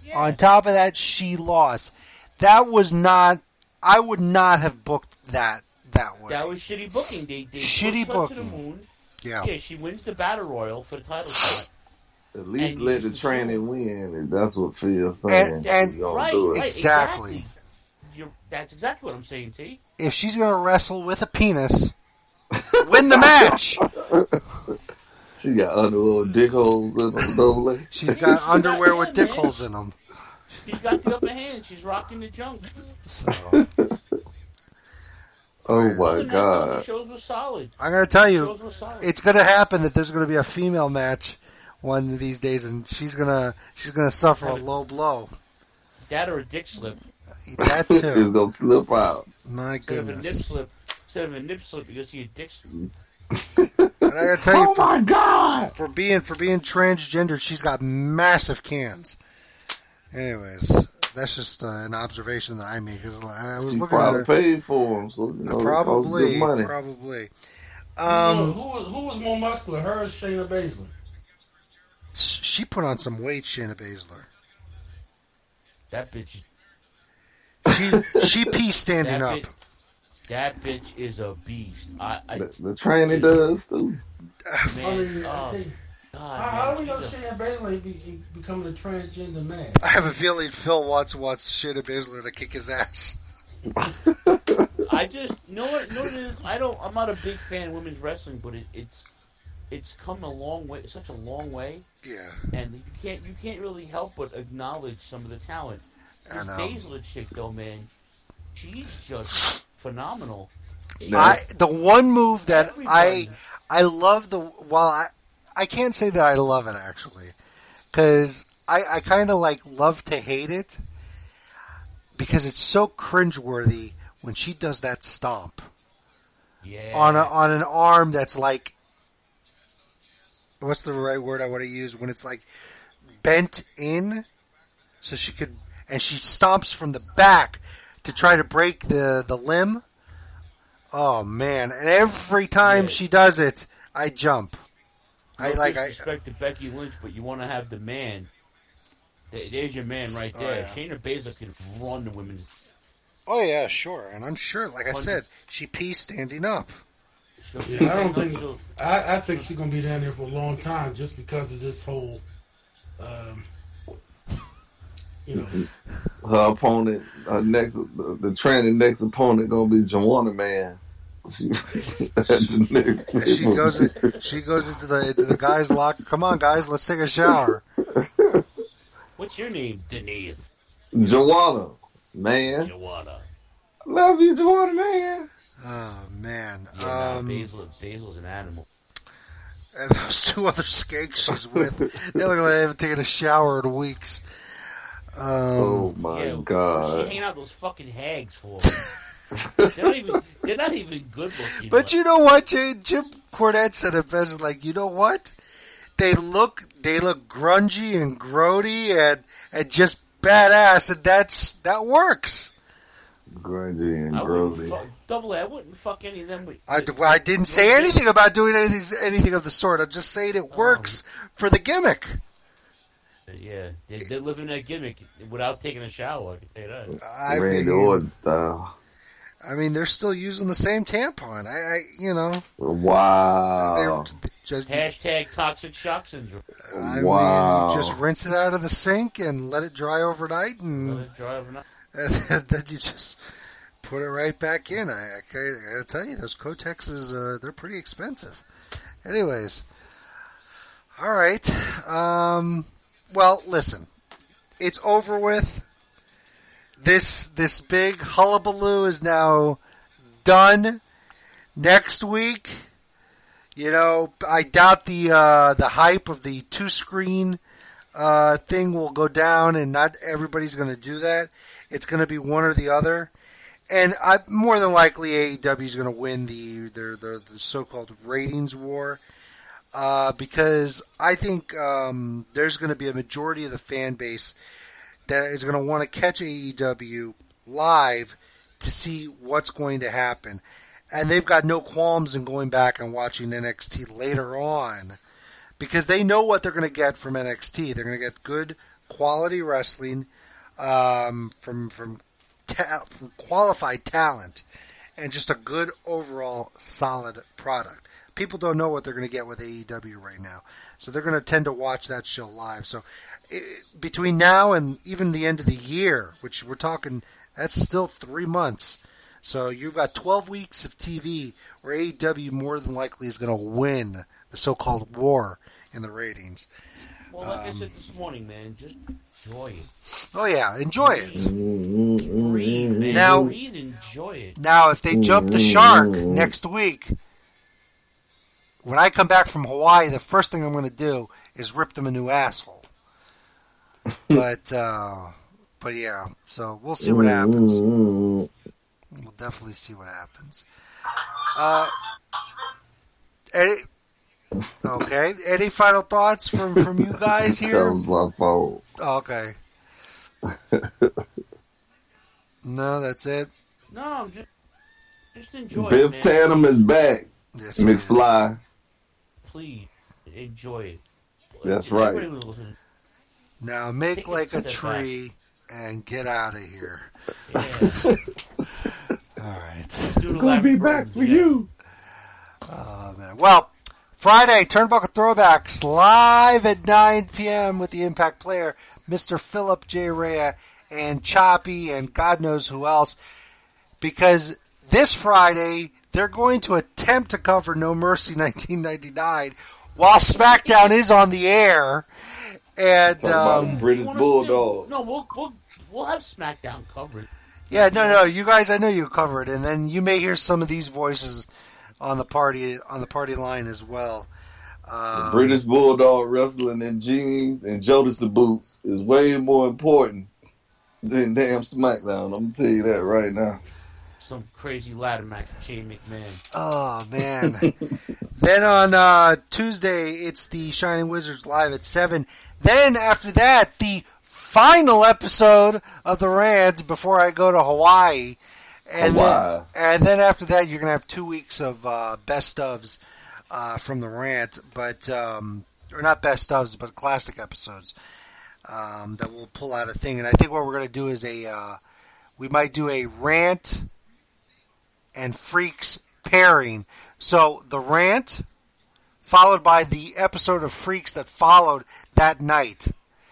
Yeah. On top of that, she lost. That was not. I would not have booked that that way. That was shitty booking. They, they shitty booking. To the moon. Yeah. Yeah, she wins the battle royal for the title shot. At least and let the training win, and that's what Phil's saying. And, and right, do it. right, exactly. exactly. You're, that's exactly what I'm saying, T. If she's going to wrestle with a penis, win the match. She got underwear dick holes in them, double. She's got She's underwear got, with yeah, dick man. holes in them. She's got the upper hand. She's rocking the junk. So, oh my Other than that, god! The shows were solid. I'm going to tell The you, shows were solid. it's going to happen that there's going to be a female match one of these days, and she's going to she's going to suffer a low blow. That or a dick slip. That It's too. gonna slip out. My Instead of a nip goodness. slip, instead of a nip slip, you're gonna see a dick slip. And I got to tell you, Oh my god! for being for being transgender, she's got massive cans. Anyways, that's just uh, an observation that I made because I was She looking at probably her. paid for them, so you know, Probably, good money. probably. who, Um, who, was, who was more muscular, her or Shayna Baszler? she put on some weight, Shayna Baszler. That bitch. She she pee standing That up. bitch, that bitch is a beast. I, I The, the training does too. I man, mean, I oh, think, God, how, how do we man, know she's a- Shayna Baszler be, be becoming a transgender man? I have a feeling Phil wants wants Shayna Baszler to kick his ass. I just you know what you know what it is. I don't. I'm not a big fan of women's wrestling, but it, it's it's come a long way. It's such a long way, Yeah, and you can't you can't really help but acknowledge some of the talent. I This know. Baszler chick, though, man, she's just phenomenal. I the one move that I Everybody. I love the while I I can't say that I love it actually because I I kind of like love to hate it because it's so cringeworthy when she does that stomp Yeah. on a, on an arm that's like what's the right word I want to use when it's like bent in so she could and she stomps from the back to try to break the the limb. Oh man! And every time Yeah. she does it, I jump. I No like I. disrespect to Becky Lynch, but you want to have the man. There- There's your man right Oh, there. yeah. Shayna Baszler can run the women's. Oh yeah, sure. And I'm sure, like I said, she pees standing up. she'll- Yeah, I don't think. she'll- I, I think she's gonna be down there for a long time just because of this whole, um, you know. Her opponent, her next, the, the training next opponent gonna be Joanna Man. She, the next- And she goes. She goes into the into the guys' locker. Come on, guys, let's take a shower. What's your name? Denise. Joanna Man. Joanna. Love you, Joanna Man. Oh man. Yeah, nah, Um, Baszler, Baszler's an animal. and those two other skanks she's with, they look like they haven't taken a shower in weeks. Um, Oh my yeah, She god. hanging out those fucking hags for. they're not even. They're not even good looking. But you know what, Jay? Jim Cornette said it best. Like, you know what? They look, they look grungy and grody and and just badass, and that's that works. Grungy and I wouldn't grody. fuck, double A. I wouldn't fuck any of them. With, I, I didn't say anything about doing anything anything of the sort. I'm just saying it works for the gimmick. Yeah, they, they're living that gimmick without taking a shower. I can tell you that. I Randy mean, Orton style. I mean, they're still using the same tampon. I, I you know, Wow. they're just. Hashtag toxic shock syndrome. I Wow. mean, just rinse it out of the sink and let it dry overnight, and, Let it dry overnight. and then you just put it right back in. I, I, gotta- I gotta tell you, those Kotexes, uh, they're pretty expensive. Anyways, all right. Um, well, listen, it's over with. This this big hullabaloo is now done. Next week, you know, I doubt the uh, the hype of the two screen uh, thing will go down, and not everybody's going to do that. It's going to be one or the other, and I more than likely A E W is going to win the their, their the so-called ratings war. Uh, because I think um, there's going to be a majority of the fan base that is going to want to catch A E W live to see what's going to happen. And they've got no qualms in going back and watching N X T later on because they know what they're going to get from N X T. They're going to get good quality wrestling um, from from, ta- from qualified talent, and just a good overall solid product. People don't know what they're going to get with A E W right now, so they're going to tend to watch that show live. So it, between now and even the end of the year, which we're talking, that's still three months. So you've got twelve weeks of T V where A E W more than likely is going to win the so-called war in the ratings. Well, like um, I said this morning, man, just enjoy it. Oh yeah, enjoy it. Breathe, man. Now, Breathe, enjoy it. Now, if they jump the shark next week, when I come back from Hawaii, the first thing I'm going to do is rip them a new asshole. But, uh, but yeah, so we'll see what happens. We'll definitely see what happens. Uh, any, okay, any final thoughts from, from you guys here? That was my fault. Okay. No, that's it. No, I'm just just enjoy Biff it, man. Tannen is back. Yes, McFly. Please enjoy it. That's Everybody right. was listening. Now make Take like a a step tree and get out of here. Yeah. All right. Do the Gonna be Latin back Burns, for yeah. you. Oh, man. Well, Friday, Turnbuckle Throwbacks, live at nine p.m. with the Impact Player, Mister Philip J. Rhea, and Choppy, and God knows who else. Because this Friday, they're going to attempt to cover No Mercy nineteen ninety-nine while SmackDown is on the air. And, Talk about um, British Bulldog. No, we'll, we'll, we'll have SmackDown covered. yeah, no, no, you guys, I know you cover it. And then you may hear some of these voices on the party, on the party line as well. Um, The British Bulldog wrestling in jeans and Jodeci boots is way more important than damn SmackDown. I'm gonna tell you that right now. Some crazy ladder match with Shane McMahon. Oh, man. Then on uh, Tuesday, it's the Shining Wizards live at seven. Then after that, the final episode of The Rant before I go to Hawaii. And Hawaii. Then, and then after that, you're going to have two weeks of uh, best ofs uh, from The Rant. But, um, or not best ofs, but classic episodes um, that we'll pull out a thing. And I think what we're going to do is a, uh, we might do a Rant and Freaks pairing. So the Rant followed by the episode of Freaks that followed that night.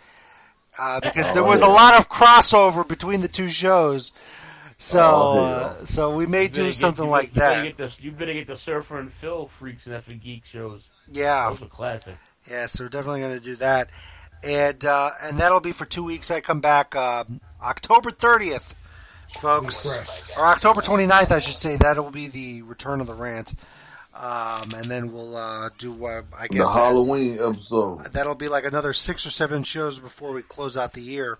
Uh, because there was a lot of crossover between the two shows. So Oh, uh, so we may You better do get- something you like better that. Get the, you better get the Surfer and Phil Freaks and F and Geek shows. Yeah. Those are classic. Yeah, so we're definitely going to do that. And uh, and that'll be for two weeks. I come back uh, October thirtieth, folks. Refresh. Or October twenty-ninth, I should say. That'll be the return of the Rant. Um, and then we'll uh, do, uh, I guess, The that, Halloween episode. that'll be like another six or seven shows before we close out the year.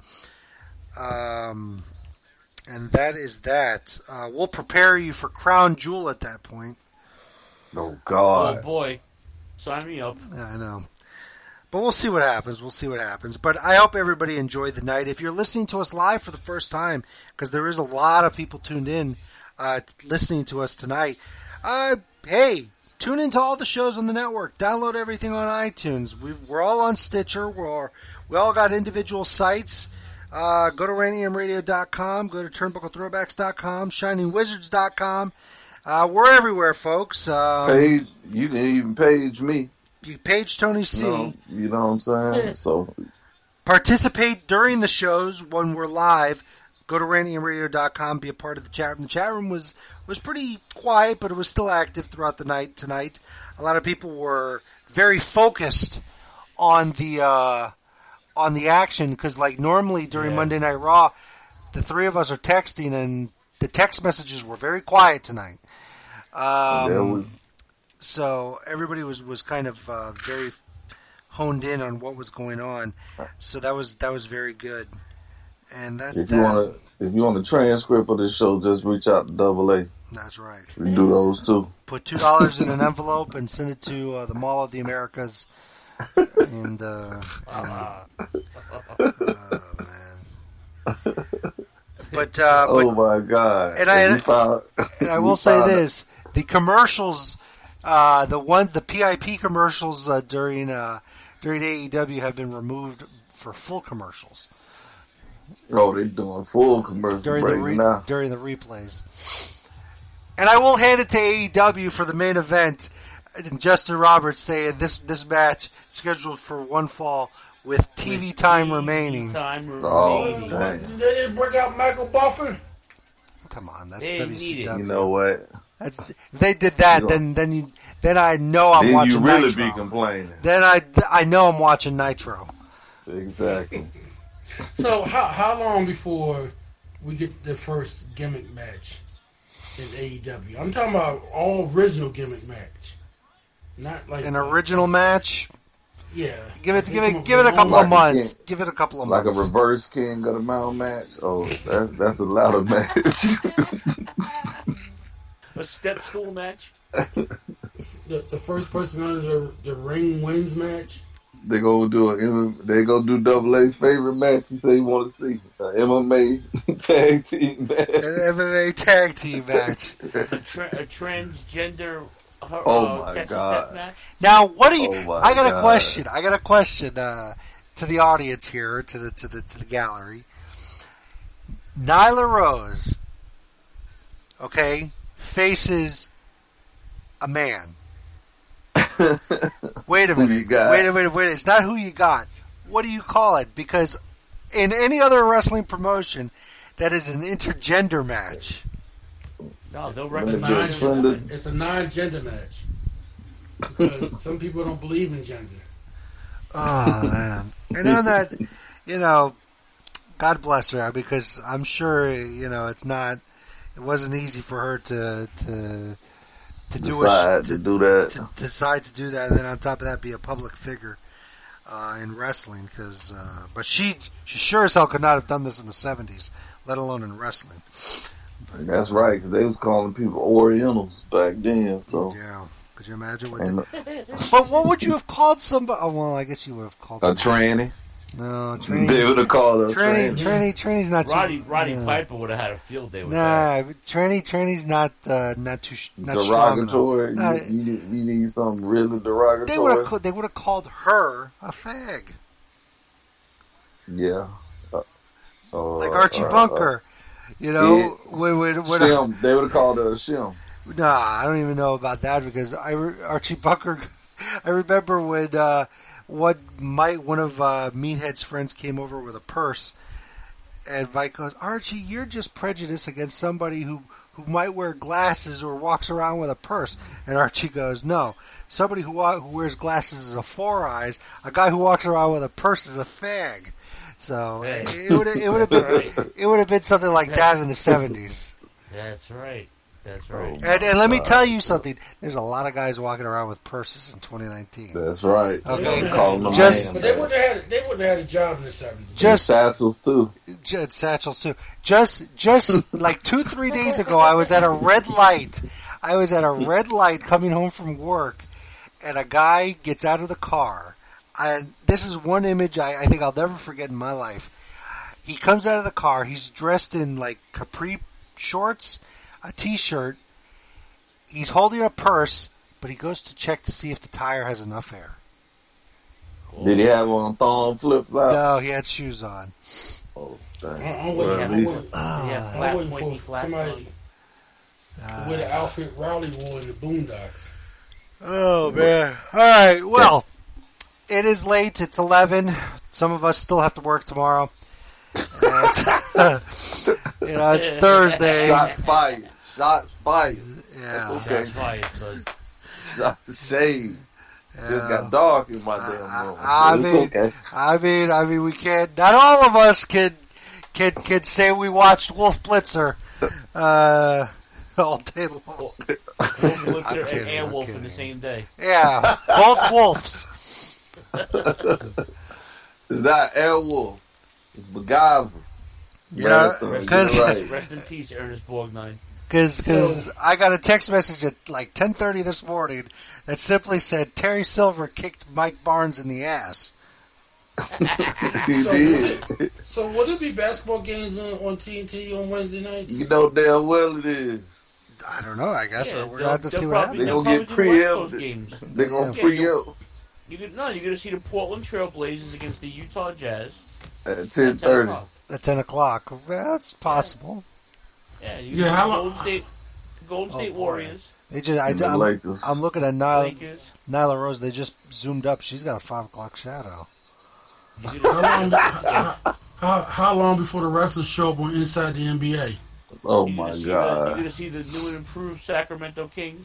Um, and that is that. Uh, we'll prepare you for Crown Jewel at that point. Oh Oh God. boy, sign me up. Yeah, I know. But we'll see what happens. We'll see what happens. But I hope everybody enjoyed the night. If you're listening to us live for the first time, because there is a lot of people tuned in uh, t- listening to us tonight, uh, hey, tune into all the shows on the network. Download everything on iTunes. We've, we're all on Stitcher. We're, we all got individual sites. Uh, go to rainy m radio dot com. Go to turnbuckle throwbacks dot com. shining wizards dot com. Uh, we're everywhere, folks. Um, Page, you can even page me. you page Tony C. You know, you know what I'm saying? So Participate during the shows when we're live. Go to randy m radio dot com. Be a part of the chat room. The chat room was, was pretty quiet, but it was still active throughout the night tonight. A lot of people were very focused on the uh, on the action because, like, normally during Yeah. Monday Night Raw, the three of us are texting, and the text messages were very quiet tonight. Um, there was so everybody was, was kind of uh, very honed in on what was going on. So that was that was very good. And that's if that. you want to if you want a transcript of this show, just reach out to Double A. That's right. We do those too. Put two dollars in an envelope and send it to uh, the Mall of the Americas. And uh, and, oh man. But uh, but Oh my God! and I- we found, And I we will say found- this: the commercials, uh, the ones, the P I P commercials uh, during uh, during A E W have been removed for full commercials. Oh, they're doing full commercial during the re- now. during the replays. And I will hand it to A E W for the main event. And Justin Roberts saying this this match scheduled for one fall with T V time T V remaining. Time Oh, remaining. dang. They didn't bring out Michael Buffer. Come on, that's They W C need it. W. You know what? That's, if they did that, You then then you then I know I'm Then watching you really Nitro. be complaining. Then I I know I'm watching Nitro. Exactly. So how how long before we get the first gimmick match in A E W? I'm talking about all original gimmick match, not like An original match. Yeah, Give it They give come it up give with it a their couple own- of Like a months. king. Give it a couple of Like a months. reverse King of the Mountain match. Oh, that, that's a ladder match. A step stool match. The, the first person under the, the ring wins match. They go do a they go do double A favorite match. You say you want to see a M M A tag team match. An M M A tag team match. A, tra- a transgender. Uh, Oh my Texas God. death match. Now, what do you? Oh my I got a God. question. I got a question uh, to the audience here, to the to the to the gallery. Nyla Rose, okay, faces a man. Wait a Who minute. you got? Wait a minute. Wait. It's not who you got. What do you call it? Because in any other wrestling promotion, that is an intergender match. No, they'll Let me recognize get Gender. Non, it's a non-gender match because some people don't believe in gender. Oh man! And on that, you know, God bless her, because I'm sure you know it's not. It wasn't easy for her to to to do what Decide she, to do that. to decide to do that, and then on top of that, be a public figure uh, in wrestling. Because, uh, but she she sure as hell could not have done this in the seventies, let alone in wrestling. But, That's uh, right, 'cause they was calling people Orientals back then. So Yeah, could you imagine what? and The, but what would you have called somebody? Oh, well, I guess you would have called a tranny. no They tranny. would have called her a Tranny, tranny. tranny, tranny's not too. Roddy Roddy yeah. Piper would have had a field day with that. Nah, tranny, tranny's not uh, not too sh- not strong enough. Derogatory. Nah, you, you, you need something really derogatory. they would have they would have called her a fag, Yeah. Uh, uh, like Archie uh, Bunker. You know, it- when when Uh, when shim. They would have called her a shim. Nah, I don't even know about that because I re- Archie Bunker. I remember when uh, what Mike, one of uh, Meathead's friends, came over with a purse, and Mike goes, "Archie, you're just prejudiced against somebody who who might wear glasses or walks around with a purse." And Archie goes, "No, somebody who wa- who wears glasses is a four eyes. A guy who walks around with a purse is a fag." So Hey. it would it would have been Right. it would have been something like that in the seventies. That's right. That's right. And, and let me tell you something. There's a lot of guys walking around with purses in twenty nineteen. That's right. Okay. They call them a Just- But man. they wouldn't have had they wouldn't have had a job in the seventies. Just, satchels too. just satchels too. Just, just like two, three days ago, I was at a red light. I was at a red light coming home from work, and a guy gets out of the car. And this is one image I, I think I'll never forget in my life. He comes out of the car. He's dressed in like capri shorts, a t-shirt. He's holding a purse, but he goes to check to see if the tire has enough air. Did he have on thong flip flop? No, he had shoes on. Oh, I- dang. I'm Well, waiting, at I'm least- waiting, yeah, I'm flat waiting pointy for flat somebody Uh, with the outfit Rowley wore in the Boondocks. Oh man! All right. Well, it is late. It's eleven. Some of us still have to work tomorrow. And, you know, it's Thursday. Shots fired. Shots fired. Yeah. Okay. That's fired, son. Shots shade. Just Yeah. got dark in my I- damn room. I It's mean- okay. I mean, I mean, we can't. Not all of us can can can say we watched Wolf Blitzer uh, all day long. Wolf Blitzer I'm and kidding, I'm Airwolf in the kidding. same day. Yeah, both wolves. It's not Airwolf. It's MacGyver. You know, Right, so because you're right. Rest in peace, Ernest Borgnine. Because I got a text message at like ten thirty this morning that simply said Terry Silver kicked Mike Barnes in the ass. He So, did. so will there be basketball games on, on T N T on Wednesday nights? You know damn well it is. I don't know. I guess Yeah, we're they'll- gonna have to they'll see what probably- They happens. they'll gonna get probably do West Coast preempted. games. They gonna Yeah, preempt. You could no, you're gonna see the Portland Trailblazers against the Utah Jazz at ten thirty. At ten o'clock. Well, that's possible. Yeah, you yeah. How Golden State, Golden State oh, Warriors. They just, I, the I'm, Lakers. I'm looking at Nyla, Nyla Rose. They just zoomed up. She's got a five o'clock shadow. How long, how, how, how long before the wrestlers show up on Inside the N B A? Oh you're my God! The, God! you're gonna see the new and improved Sacramento Kings.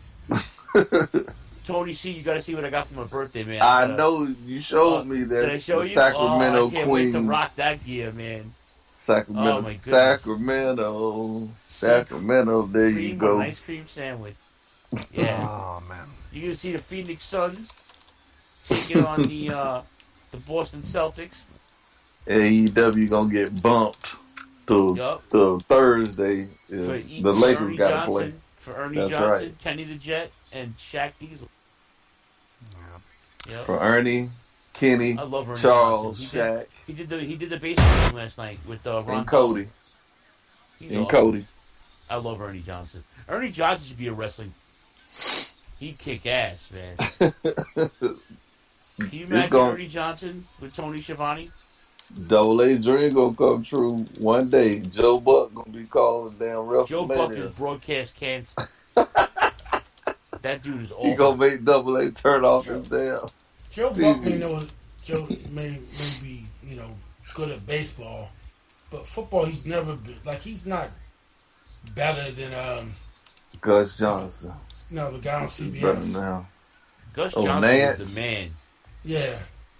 Tony C, you gotta see what I got for my birthday, man. I, I gotta, know you showed uh, me that. Did I show the you? Sacramento oh, I can't Queen. Wait to rock that gear, man. Sacramento, oh, my Sacramento, Sacramento. There cream you go. An ice cream sandwich. Yeah. Oh man. You're gonna see the Phoenix Suns taking on the uh, the Boston Celtics. A E W gonna get bumped to yep. to Thursday. For the Lakers got to play for Ernie That's Johnson, right. Kenny the Jet, and Shaq Diesel. Yeah. Yep. For Ernie, Kenny, I love Ernie Charles, he Shaq, did, he did the he did the baseball game last night with uh, Ron and Cody. He's and awesome. Cody. I love Ernie Johnson. Ernie Johnson should be a wrestling. He'd kick ass, man. Can you imagine gonna, Ernie Johnson with Tony Schiavone? Double A dream gonna come true one day. Joe Buck gonna be calling damn WrestleMania. Joe Buck is broadcast cancer. That dude is awful. He gonna make Double A turn off Joe, his damn Joe T V. Buck, you know, Joe may, may be, you know, good at baseball, but football he's never been, like, he's not better than um Gus Johnson. No, the guy on C B S. Now. Gus oh, Johnson Nance. is the man. Yeah.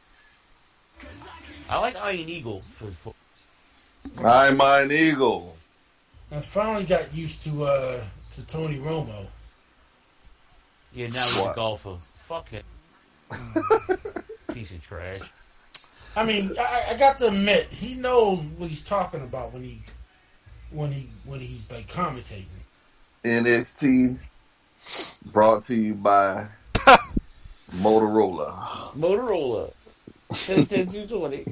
I like Iron Eagle for football. I'm Iron Eagle. I finally got used to uh, to Tony Romo. Yeah, now he's what? a golfer. Fuck it. Piece of trash. I mean, I, I got to admit, he knows what he's talking about when he when he when he's like commentating. N X T brought to you by Motorola. Motorola. ten ten two twenty.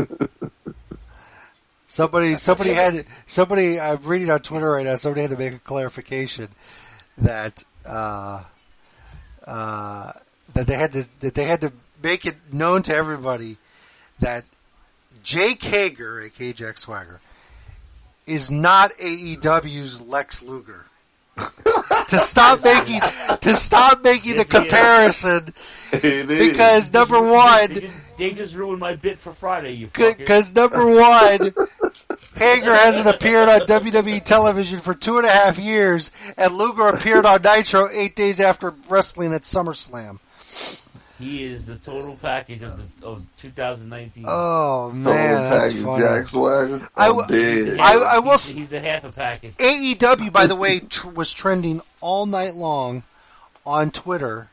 Somebody, somebody had somebody. I'm reading on Twitter right now. Somebody had to make a clarification that uh, uh, that they had to that they had to make it known to everybody that Jake Hager, aka Jack Swagger, is not A E W's Lex Luger. to stop making to stop making the comparison because number one they just, they just ruined my bit for Friday. You because number one Hager hasn't appeared on W W E television for two and a half years, and Luger appeared on Nitro eight days after wrestling at SummerSlam. He is the total package of, the, of two thousand nineteen. Oh man, that's funny. Jack Swagger. I, I'm dead. I, I will. He's, he's the half a package. A E W, by the way, tr- was trending all night long on Twitter,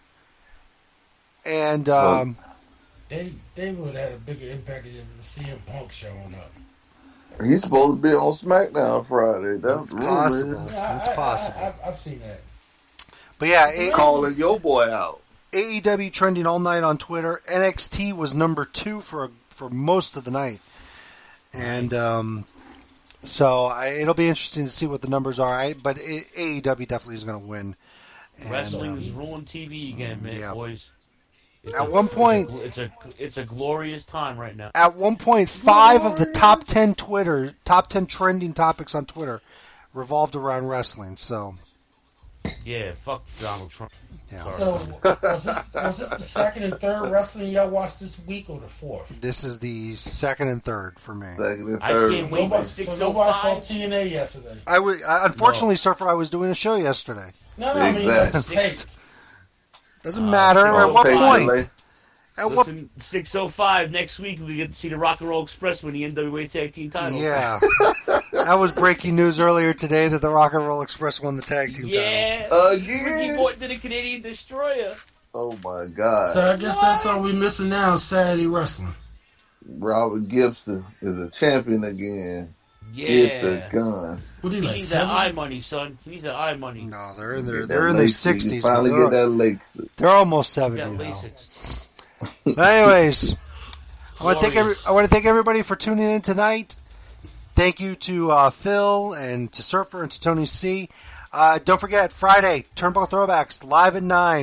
and um, they they would have had a bigger impact than C M Punk showing up. He's supposed to be on SmackDown Friday. That's it's possible. Yeah, it's I, possible. I, I, I've seen that. But yeah, a- calling your boy out. A E W trending all night on Twitter. N X T was number two for for most of the night, and um, so I, it'll be interesting to see what the numbers are. I, but A E W definitely is going to win. And, Wrestling um, is ruling T V again, man, yeah. boys. It's At a, one point, it's a, it's a it's a glorious time right now. At one point, five of the top ten Twitter top ten trending topics on Twitter revolved around wrestling. So. Yeah, fuck Donald Trump. Yeah. So, was this, was this the second and third wrestling y'all watched this week, or the fourth? This is the second and third for me. Second and I third. can't wait Nobody, for six so oh nobody saw five. T N A yesterday. I would, I, unfortunately, No. Surfer, I was doing a show yesterday. No, no, I mean, Exactly. like, taped. Doesn't Uh, matter. oh, At what Pay point? delay. At what? Listen, six oh five next week we get to see the Rock and Roll Express win the N W A Tag Team title. Yeah. That was breaking news earlier today that the Rock and Roll Express won the tag team Yeah. titles. Ricky Again. Morton to the Canadian Destroyer. Oh my God. So I guess that's all we're missing now is Saturday wrestling. Robert Gibson is a champion again. Yeah. Get the gun. What do you He like? needs that Seven? eye money, son. He needs that eye money. No, they're in their Get they're that in their Lasix. sixties. You but finally They're, get that Lakes. they're almost He seventy got now. Lasix. But anyways, I want to thank every, Glorious. I want to thank everybody for tuning in tonight. Thank you to uh, Phil and to Surfer and to Tony C. Uh, don't forget Friday Turnbuckle Throwbacks live at nine.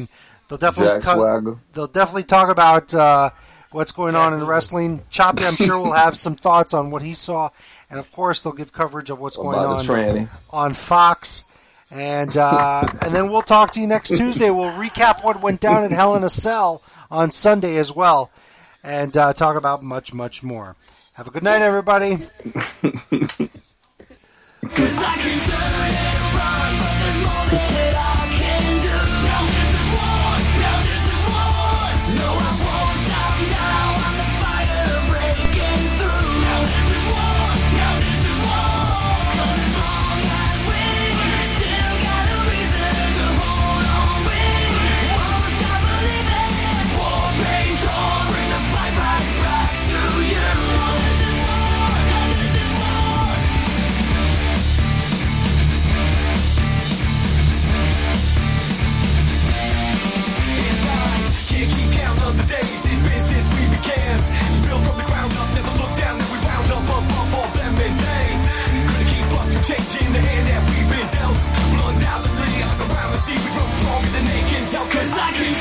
They'll definitely Jack co- Swagger. They'll definitely talk about uh, what's going on in wrestling. Choppy, I'm sure, will have some thoughts on what he saw, and of course, they'll give coverage of what's About going the on on Fox. And uh, and then we'll talk to you next Tuesday. We'll recap what went down at Hell in a Cell on Sunday as well, and uh, talk about much, much more. Have a good night, everybody. 'Cause I can turn and run, but there's more that I can do. Now this is war, now this is war. No, I won't stop now. I'm the fire breaking through. Now this is war, now this is war. 'Cause as long as we still got a reason to hold on, we won't stop believing. War, pain, draw, bring the fight back, back to you. Now this is war, now this is war. Can't keep count of the days it's been since we began to build from the ground up, never look down, and we wound up above all them and they couldn't keep us from changing the hand that we've been dealt. Well, undoubtedly, around the sea we grow stronger than they can tell. 'Cause I can